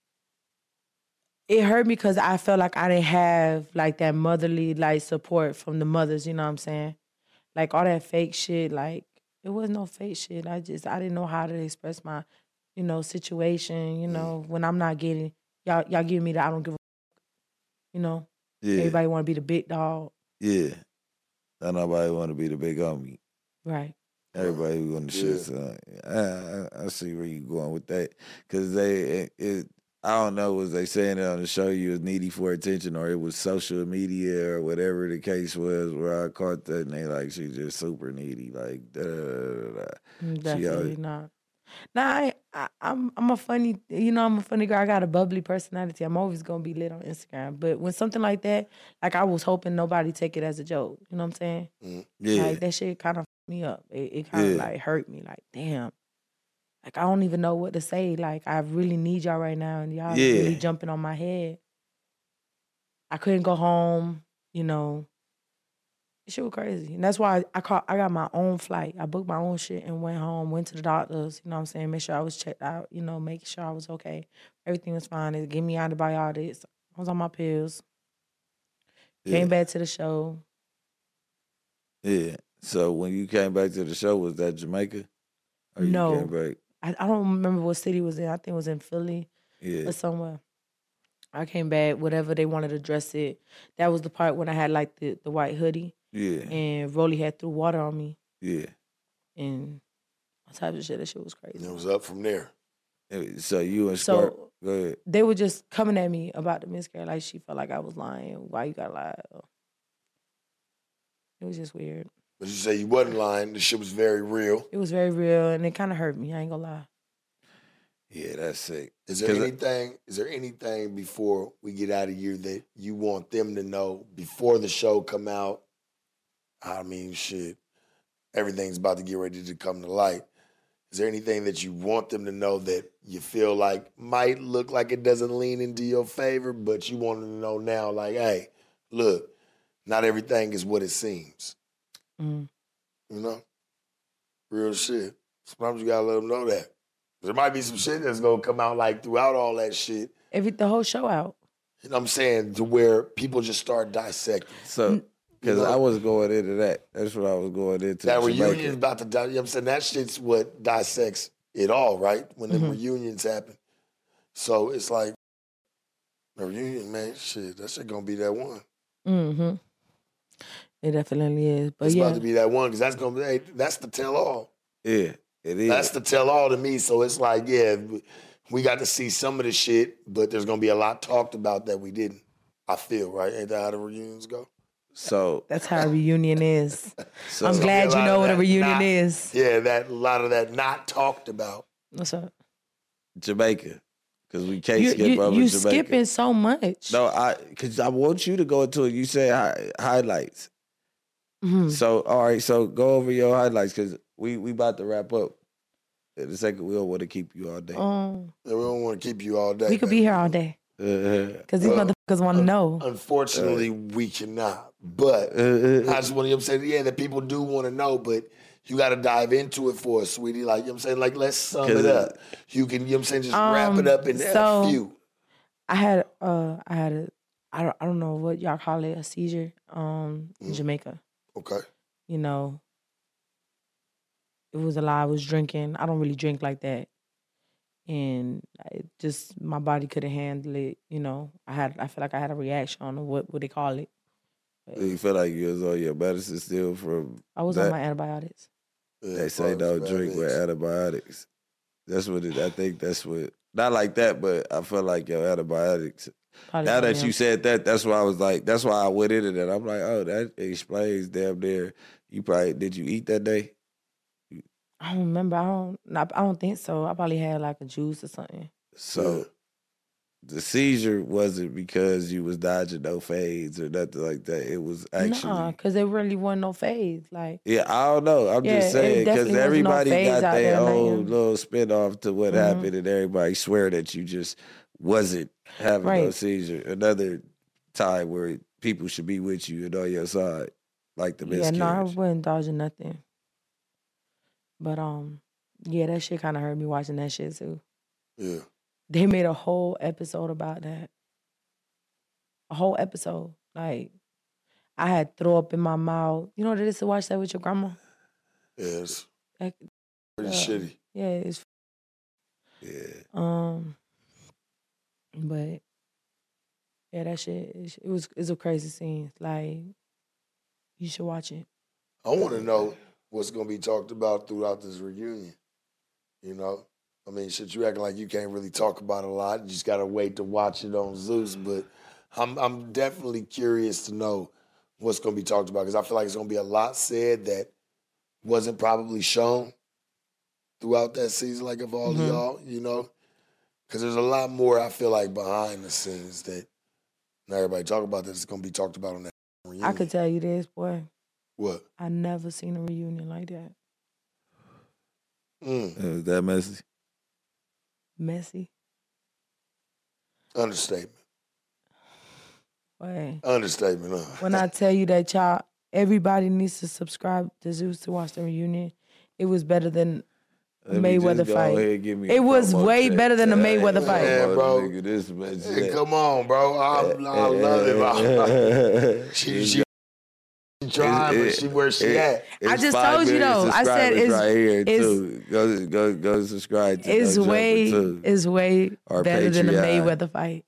it hurt me because I felt like I didn't have, like, that motherly, like, support from the mothers. You know what I'm saying? Like, all that fake shit, like, it was no fake shit. I didn't know how to express my, you know, situation, you know, when I'm not getting, y'all give me that I don't give a fuck, you know? yeah, Everybody want to be the big dog. yeah. Not nobody want to be the big homie. Right. Everybody want to shit. So I see where you going with that because I don't know, was they saying it on the show you was needy for attention or it was social media or whatever the case was where I caught that and they like she just super needy like Definitely not. Nah, I'm a funny, you know, I'm a funny girl. I got a bubbly personality. I'm always gonna be lit on Instagram. But when something like that, like I was hoping nobody take it as a joke. You know what I'm saying? Yeah. Like that shit kind of fucked me up. It kind of like hurt me. Like damn. Like I don't even know what to say. Like I really need y'all right now, and y'all really jumping on my head. I couldn't go home. You know. Shit was crazy. And that's why I got my own flight. I booked my own shit and went home, went to the doctors, you know what I'm saying, make sure I was checked out, you know, make sure I was okay. Everything was fine. They gave me antibiotics. I was on my pills. Came back to the show. Yeah. So when you came back to the show, was that Jamaica? Or No. You came back? I don't remember what city it was in. I think it was in Philly or somewhere. I came back, whatever they wanted to dress it. That was the part when I had like the white hoodie. Yeah. And Rolly had threw water on me. Yeah. And all types of shit. That shit was crazy. And it was up from there. So you and Scar, go ahead. They were just coming at me about the miscarriage. Like she felt like I was lying. Why you gotta lie? It was just weird. But you say you wasn't lying. The shit was very real. It was very real, and it kind of hurt me. I ain't gonna lie. Yeah, that's sick. Is there anything before we get out of here that you want them to know before the show come out? I mean, shit, everything's about to get ready to come to light. Is there anything that you want them to know that you feel like might look like it doesn't lean into your favor, but you want them to know now, like, hey, look, not everything is what it seems. Mm. You know? Real shit. Sometimes you gotta let them know that. There might be some shit that's gonna come out like throughout all that shit. The whole show out. You know what I'm saying? To where people just start dissecting. So, because I was going into that. That's what I was going into. That reunion is about to die. You know what I'm saying? That shit's what dissects it all, right? When the reunions happen. So it's like, the reunion, man, shit, that shit gonna be that one. Mm-hmm. It definitely is. But it's about to be that one, because that's gonna be, that's the tell-all. Yeah, it is. That's the tell-all to me. So it's like, yeah, we got to see some of the shit, but there's gonna be a lot talked about that we didn't. I feel, right? Ain't that how the reunions go? So that's how a reunion is. So I'm glad you know what a reunion is. Yeah, a lot of that not talked about. What's up? Jamaica. Because we can't skip over Jamaica. You skipping so much. No, because I want you to go into it. You said highlights. Mm-hmm. So, all right, so go over your highlights, because we about to wrap up. In a second, we don't want to keep you all day. We don't want to keep you all day. We could be here all day. Because these motherfuckers want to know. Unfortunately, we cannot. But I just want to say, that people do want to know, but you got to dive into it for us, sweetie. Like, you know what I'm saying? Like, let's sum it up. You can, you know what I'm saying, just wrap it up in a few. I don't know what y'all call it, a seizure in Jamaica. Okay. You know, it was a lot. I was drinking. I don't really drink like that. And my body couldn't handle it. You know, I feel like I had a reaction on what they call it. But you feel like you was on your medicine still from I was on my antibiotics. They say don't drink with antibiotics. That's what I think that's what, not like that, but I feel like your antibiotics. Probably now that you said that, that's why I was like, that's why I went into that. I'm like, oh, that explains damn near. Did you eat that day? I don't remember. I don't think so. I probably had like a juice or something. So the seizure wasn't because you was dodging no fades or nothing like that. It was actually because there really wasn't no fades. Like I don't know. I'm just saying because everybody got their own little spinoff to what happened, and everybody swear that you just wasn't having no seizure. Another time where people should be with you and on your side, like the miscarriage. Yeah, no, I wasn't dodging nothing. But that shit kind of hurt me watching that shit too. Yeah. They made a whole episode about that. A whole episode. Like, I had throw up in my mouth. You know what it is to watch that with your grandma? Yes. Pretty shitty. Yeah, it's. Yeah. But that shit. It's a crazy scene. Like, you should watch it. I want to know what's going to be talked about throughout this reunion. You know? I mean, shit, you acting like you can't really talk about it a lot. You just got to wait to watch it on Zeus. But I'm definitely curious to know what's going to be talked about, because I feel like it's going to be a lot said that wasn't probably shown throughout that season, like of all of y'all, you know? Because there's a lot more, I feel like, behind the scenes that not everybody talk about that's going to be talked about on that reunion. I could tell you this, boy. What? I never seen a reunion like that. Is that messy? Messy? Understatement. Boy. Understatement, huh? When I tell you that, y'all, everybody needs to subscribe to Zeus to watch the reunion. It was better than Mayweather fight. It was way better than the Mayweather fight. Yeah, bro. Hey, come on, bro. I love it. She trying, but she where she at. I just told you though. I said it's right here too. Go subscribe to it's way better than the Mayweather fight.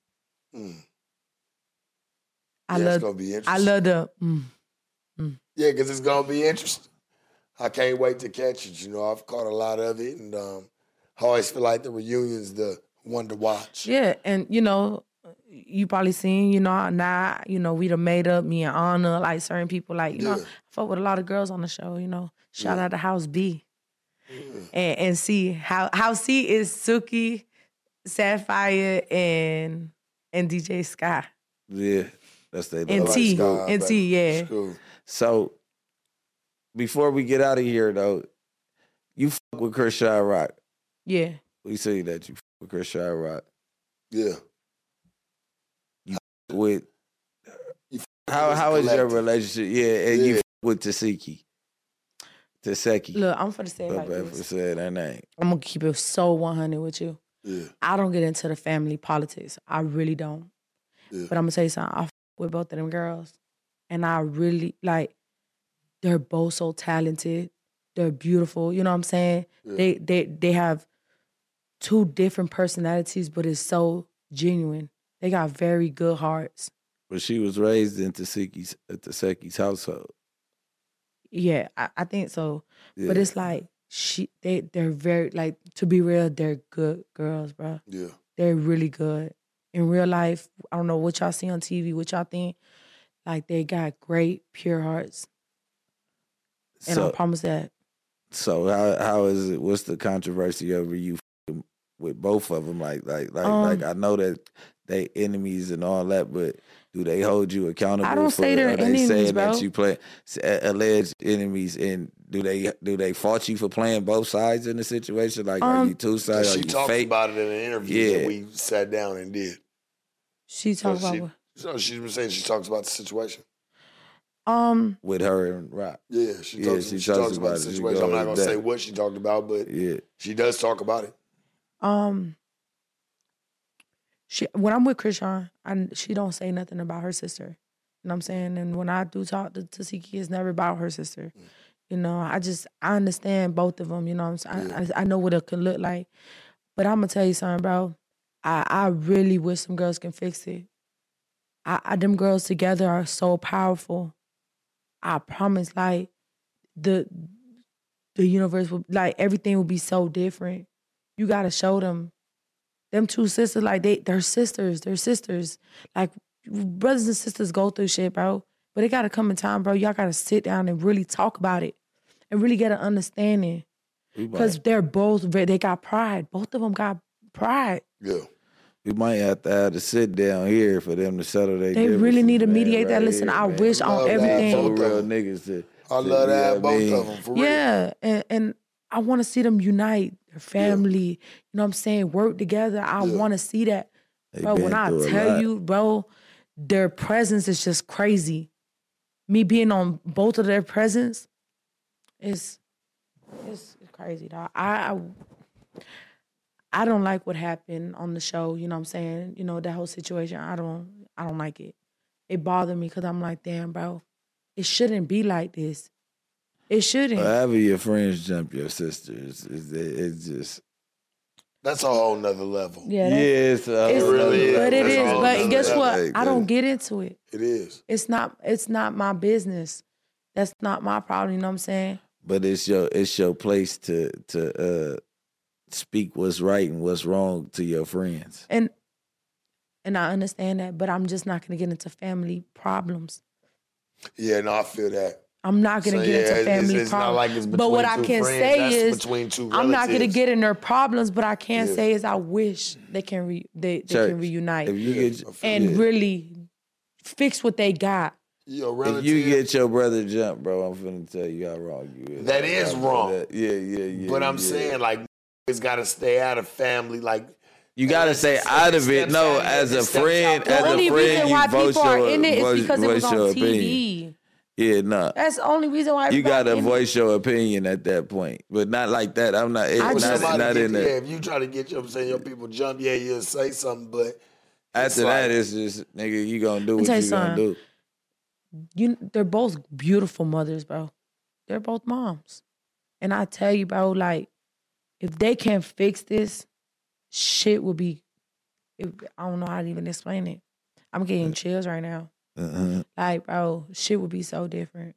It's gonna be interesting. I love the Yeah, because it's gonna be interesting. I can't wait to catch it. You know, I've caught a lot of it, and I always feel like the reunion's the one to watch. Yeah, and you know, you probably seen, you know, now, you know, we done made up, me and Anna, like certain people, like, you know, I fuck with a lot of girls on the show, you know. Shout out to House B. And C. House C is Suki, Sapphire, and DJ Sky. Yeah, that's they. And T, and T, yeah. So, before we get out of here, though, you fuck with Chrisean Rock. Yeah. We see that you fuck with Chrisean Rock. Yeah. With how is your relationship? Yeah, and you fuck with Tasiki. Taseki. Look, I'm finna say it like For this. saying that name. I'm gonna keep it so 100 with you. Yeah. I don't get into the family politics. I really don't. Yeah. But I'm gonna tell you something. I f with both of them girls, and I really like. They're both so talented. They're beautiful. You know what I'm saying? Yeah. They have two different personalities, but it's so genuine. They got very good hearts. But she was raised in Taseki's household. Yeah, I think so. Yeah. But it's like they're very, like, to be real, they're good girls, bro. Yeah. They're really good. In real life, I don't know what y'all see on TV, what y'all think. Like, they got great, pure hearts. And I promise that. So how is it? What's the controversy over you with both of them? Like I know that they enemies and all that, but do they hold you accountable? I don't say they're enemies, saying bro. that you play alleged enemies, and do they fault you for playing both sides in the situation? Like, are you two sides? Are She you talked fake? about it in an interview that we sat down and did. She talked about what? So she's been saying she talks about the situation. With her and Rock. Yeah, she talks about the situation. I'm not gonna say what she talked about, but she does talk about it. When I'm with Chrisean, she don't say nothing about her sister. You know what I'm saying? And when I do talk to Taseki, it's never about her sister. You know, I understand both of them. You know what I'm saying? I know what it can look like. But I'm gonna tell you something, bro. I really wish some girls can fix it. Them girls together are so powerful. I promise, like, the universe will, like, everything will be so different. You gotta show them. Them two sisters, like, they're sisters. They're sisters. Like, brothers and sisters go through shit, bro. But it gotta come in time, bro. Y'all gotta sit down and really talk about it and really get an understanding. Because they're both, they got pride. Both of them got pride. Yeah. We might have to have to sit down here for them to settle their They really need to mediate that. Right Listen, here, I man. wish on everything. For real niggas to, I love that, both of them, for real. Yeah, and I want to see them unite, their family, you know what I'm saying, work together. I want to see that. Bro, when I tell you, bro, their presence is just crazy. Me being on both of their presence, it's crazy, dog. I don't like what happened on the show, you know what I'm saying? You know, that whole situation, I don't like it. It bothered me because I'm like, damn, bro, it shouldn't be like this. It shouldn't. Having your friends jump your sisters, it's just... That's a whole nother level. Yeah, it really is. But it is. But guess what? Level. I don't get into it. It is. It's not my business. That's not my problem, you know what I'm saying? But it's your place to speak what's right and what's wrong to your friends. And I understand that, but I'm just not gonna get into family problems. Yeah, no, I feel that. I'm not gonna get into family it's problems. Not like it's but what I can say is, between two I'm not gonna relatives. get in their problems. But I can say is, I wish they can can reunite if you get, and really fix what they got. If you get your brother jumped, bro, I'm finna tell you how wrong you is. That is wrong. Yeah. But I'm saying, like, it's got to stay out of family. Like, you gotta stay out of it. No, as a friend, The only reason why people are in it is because it was on TV. Opinion. Yeah, no. That's the only reason why you gotta voice your opinion at that point, but not like that. I'm not. Not in there. If you try to get your people jump, you'll say something. But after that, it's just nigga, you gonna do what you gonna do. They're both beautiful mothers, bro. They're both moms, and I tell you, bro, like, if they can't fix this, shit will be. I don't know how to even explain it. I'm getting chills right now. Like, bro, shit would be so different.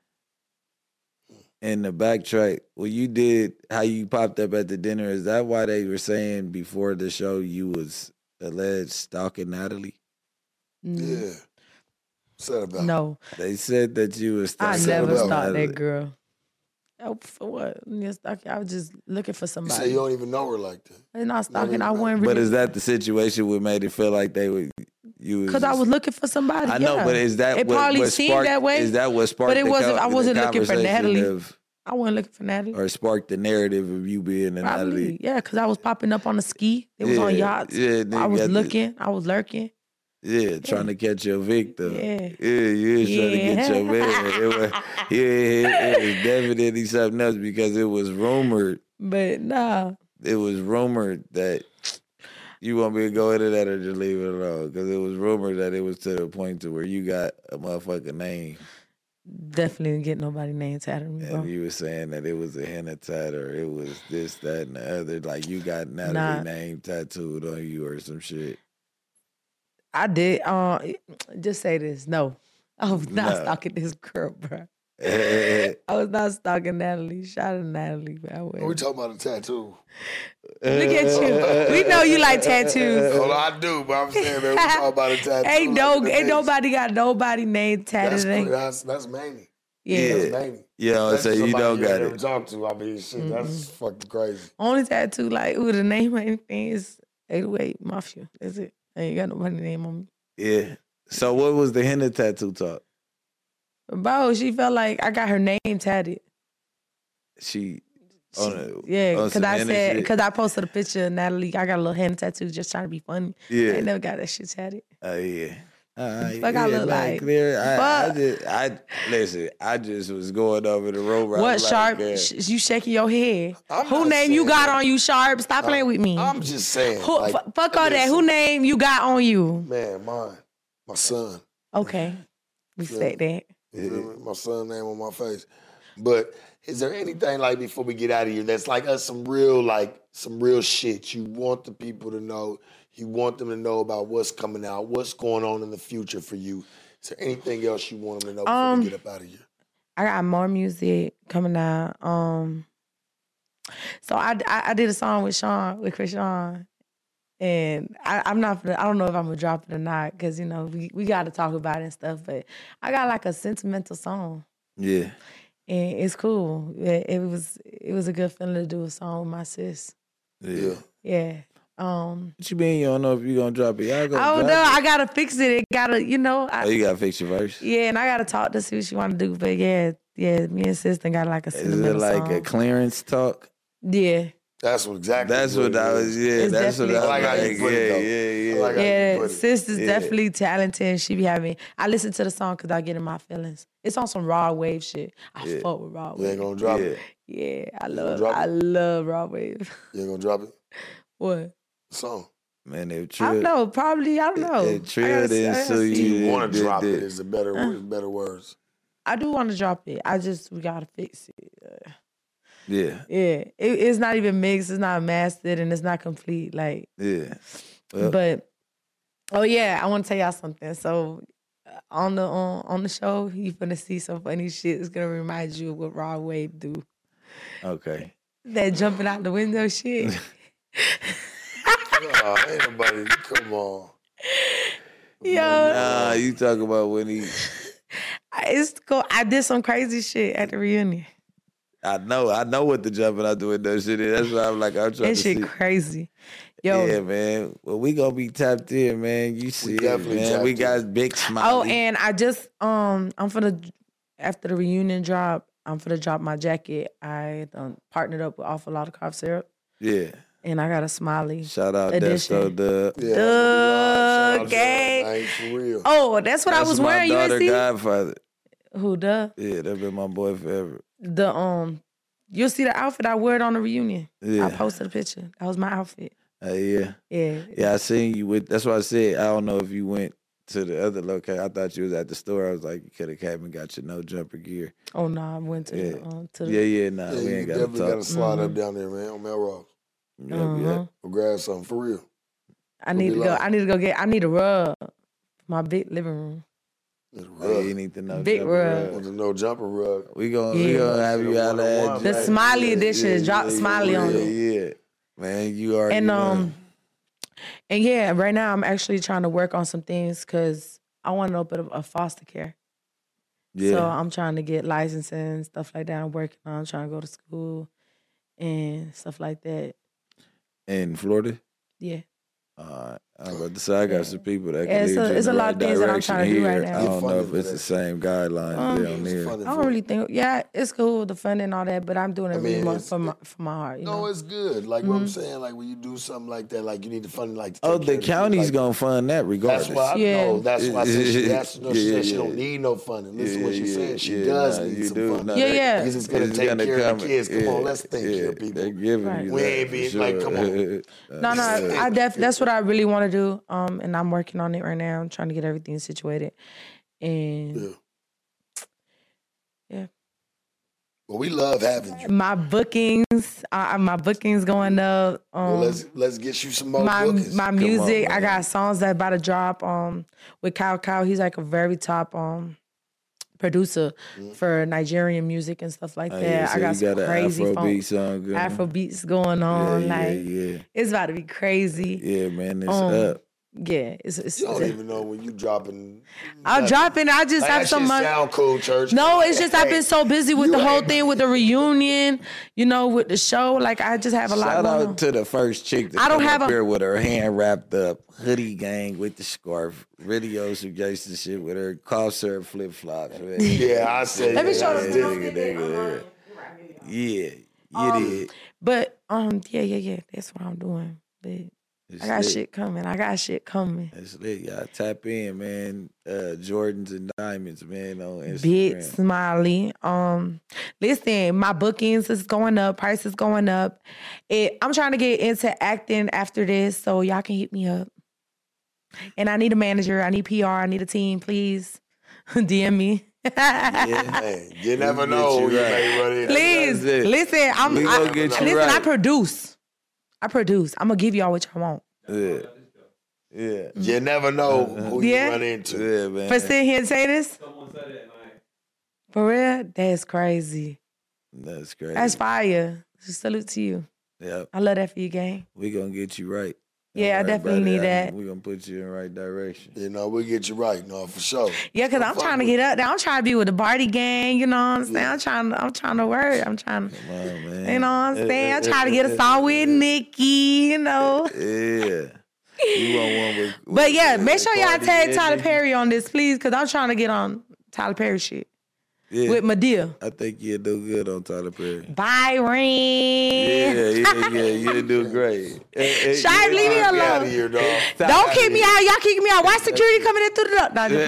And the backtrack, well, you did how you popped up at the dinner. Is that why they were saying before the show you was alleged stalking Natalie? Yeah. Said about No. They said that you was stalking. I never stalked that girl. Oh, for what? I was just looking for somebody. You say you don't even know her like that. I'm not stalking. I wasn't really. But is that the situation what made it feel like they would? Because I was looking for somebody. I know, but is that it what, probably what seemed sparked, that way? Is that what sparked? But it wasn't. I wasn't the looking for Natalie. I wasn't looking for Natalie. Or sparked the narrative of you being a Natalie. Yeah, because I was popping up on the ski. It was on yachts. Yeah, I was looking. I was lurking. Yeah, trying to catch your victim. Yeah. You was trying to get your man. It was definitely something else because it was rumored. But nah. It was rumored that you want me to go into that or just leave it alone? Because it was rumored that it was to the point to where you got a motherfucking name. Definitely didn't get nobody name tatted on me, bro. And you were saying that it was a henna tat or it was this, that, and the other. Like you got Natalie name tattooed on you or some shit. I did. Just say this. No. I was not stalking this girl, bro. I was not stalking Natalie. Shout out to Natalie. We talking about a tattoo. Look at you. We know you like tattoos. Well, I do, but I'm saying, man, we talking about a tattoo. Ain't nobody got nobody name tatted. That's Mamie. Yeah. That's Mamie. Yeah, so you don't got it. Talk to. I mean, shit, that's fucking crazy. Only tattoo, like, the name of anything is 808 Mafia. That's it. I ain't got nobody name on me. Yeah. So what was the henna tattoo talk? Bro, she felt like I got her name tatted. Because I posted a picture of Natalie. I got a little henna tattoo just trying to be funny. Yeah. I ain't never got that shit tatted. Oh, yeah. Fuck, I look like. Clear. I just was going over the road. What, Sharp? You shaking your head. Who name you got on you, Sharp? Stop playing with me. I'm just saying. Fuck all that. Who name you got on you? Man, mine. My son. Okay. Respect that. Yeah. My son's name on my face. But is there anything, like, before we get out of here, that's like some real shit you want the people to know? You want them to know about what's coming out, what's going on in the future for you. Is there anything else you want them to know before we get up out of here? I got more music coming out. So I did a song with Chris Sean. And I don't know if I'm gonna drop it or not, because we gotta talk about it and stuff, but I got like a sentimental song. Yeah. And it's cool. It was a good feeling to do a song with my sis. Yeah. Yeah. What you mean you don't know if you're gonna drop it? I don't know. I gotta fix it. It gotta, you gotta fix your verse. Yeah, and I gotta talk to see what she wanna do. But yeah, me and sis got like a sentimental song. Is it like a clearance talk? Yeah. That's what I was. Yeah, that's what I was. I like how you put it, Yeah, sis is definitely talented. She be having. I listen to the song because I get in my feelings. It's on some raw wave shit. I fuck with raw wave. You ain't gonna drop it. Yeah, I love raw wave. You ain't gonna drop it. What song? Man, if I don't know. Probably I don't know. If Trill didn't sue you, want to drop it? Is the better words. I do want to drop it. We gotta fix it. Yeah. It's not even mixed. It's not mastered, and it's not complete. Like, yeah. Well. But I want to tell y'all something. So on the show, you finna see some funny shit. It's gonna remind you of what Raw Wave do. Okay. That jumping out the window shit. Ain't nobody. Come on. Yo. Nah, you talk about when he. It's cool. I did some crazy shit at the reunion. I know what the jumping out the window shit is. That's why I'm trying to see. That shit crazy. Yo. Yeah, man. Well, we gonna be tapped in, man. You see it, man. We got Big Smiley. Oh, and I just, I'm finna, after the reunion drop, I'm finna drop my jacket. I partnered up with Awful Lot of Cough Syrup. Yeah. And I got a Smiley Shout out edition. Doug gang. For real. Oh, that's what I was wearing. My daughter, you see? Godfather. Who, Doug? Yeah, that been my boy forever. You'll see the outfit I wore it on the reunion. Yeah. I posted a picture. That was my outfit. Yeah. Yeah. Yeah, I seen you with. That's why I said I don't know if you went to the other location. I thought you was at the store. I was like, you could have came and got your no jumper gear. Oh no, I went to the. Nah, we ain't got to talk. Definitely got to slide up down there, man, on Melrose. Yeah. Go grab something for real. I need to go. I need a rug for my big living room. You need to know big rug. Want to know jumper rug? We gonna have you out of the Smiley edition. Drop Smiley on it. Yeah, man, you are. And right now I'm actually trying to work on some things because I want to open a foster care. Yeah. So I'm trying to get licensing and stuff like that. I'm working on trying to go to school and stuff like that. In Florida? Yeah. I'm about to say I got some people that can lead you it's in a the lot right of things that I'm direction trying to do here. right now. I don't know if it's the same guidelines down there. I don't really think. Yeah, it's cool, the fun and all that, but I'm doing it really more for my heart. You know? It's good. Like what I'm saying, like when you do something like that, like you need to fund like. To Oh, take the care of county's like, gonna fund that regardless. That's why I know. That's why I said she asked. No, she said she Yeah. don't need no funding. Listen to what she said. She Yeah, does nah, need you some do. funding. Nah, Yeah. Because it's gonna take care of the kids. Come on, let's take care of people. They're giving you We that ain't for being sure. like, come on. No, that's what I really want to do. And I'm working on it right now. I'm trying to get everything situated. And yeah. Well, we love having you. My bookings going up. Well, let's get you some more bookings. My music, I got songs that about to drop with Kyle. He's like a very top producer for Nigerian music and stuff like that. Yeah, so I got you some got crazy Afrobeat song going. Afrobeats going on. Yeah. It's about to be crazy. Yeah, man, it's up. Yeah, it's. You don't even know when you dropping. I'm dropping. I just have so much. Sound cool, church. No, it's just I've been so busy with the whole thing with the reunion, with the show. Like I just have a lot. Shout going out on. to the first chick that I don't come have up a- here with her hand wrapped up, hoodie gang with the scarf, radio suggestion shit with her cough syrup flip flops. Yeah, I said. Let me show I them. did. Yeah, you did. But yeah. That's what I'm doing. But It's I got lit. shit coming. It's lit. Y'all tap in, man. Jordans and Diamonds, man, on Instagram. Big Smiley. Listen, my bookings is going up. Price is going up. I'm trying to get into acting after this, so y'all can hit me up. And I need a manager. I need PR. I need a team. Please DM me. Hey, you never know. you You right. may run in. Please, That's it. listen. We gonna get you right. I produce. I'm gonna give y'all what y'all want. Yeah. You never know who you Yeah. run into. Yeah, man. For sitting here and say this? For real? That's crazy. That's crazy. That's fire. Salute to you. Yep. I love that for you, gang. We gonna get you right. Yeah, I definitely need that. We gonna put you in the right direction. We'll get you right. No, for sure. Yeah, because I'm trying to get up there. I'm trying to be with the Barty gang, you know what I'm saying? I'm trying to work. I'm trying to, Come on, man. you know what I'm saying? I'm trying to get a song with Nicki, you know? Yeah. You want one with But yeah, make sure y'all Cardi tag and Tyler Nicki? Perry on this, please, because I'm trying to get on Tyler Perry shit Yeah. with Madea. I think you'll do good on Tyler Perry. Byron. Yeah. You'll do great. Shy, leave me Get out alone. of here, dog. Don't kick me out. Y'all kick me out. Why security coming in through the door? No,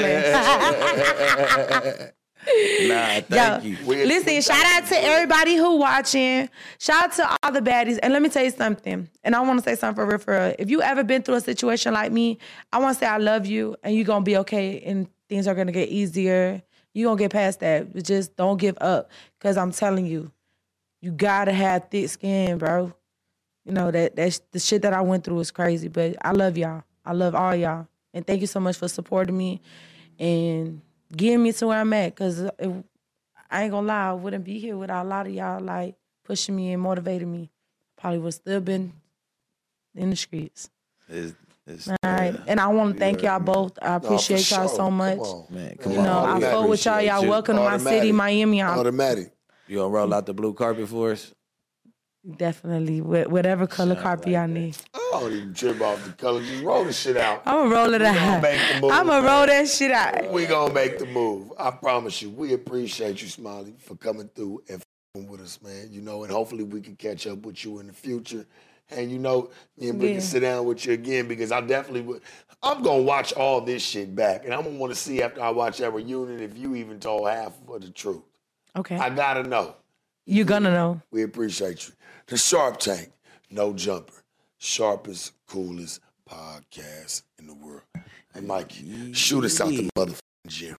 just playing. Nah, thank you. Listen, shout out to everybody who watching. Shout out to all the baddies. And let me tell you something. And I want to say something for real. If you ever been through a situation like me, I want to say I love you and you're going to be okay and things are going to get easier. You're going to get past that. But just don't give up. Because I'm telling you, you got to have thick skin, bro. You know, that's the shit that I went through is crazy. But I love y'all. I love all y'all. And thank you so much for supporting me and getting me to where I'm at. Because I ain't gonna lie, I wouldn't be here without a lot of y'all like pushing me and motivating me. Probably would still been in the streets. It's All right. And I want to thank y'all both. I appreciate y'all so much. Man, Come come You know, on. I fuck with y'all. Y'all welcome to my city, Miami. I'm Automatic. You gonna roll out the blue carpet for us? definitely whatever color carpet y'all need. I don't even trip off the color. Just roll the shit out. I'm gonna roll it out. make the move, I'm gonna man. roll that shit out. We gonna make the move. I promise you. We appreciate you, Smiley, for coming through and f***ing with us, man. You know, and hopefully we can catch up with you in the future. And you know, me and Brick can sit down with you again because I definitely would. I'm gonna watch all this shit back, and I'm gonna want to see after I watch that reunion if you even told half of the truth. Okay. I gotta know. You gonna know. We appreciate you. The Sharp Tank, no jumper, sharpest, coolest podcast in the world. And Mikey, shoot us out the motherfucking gym.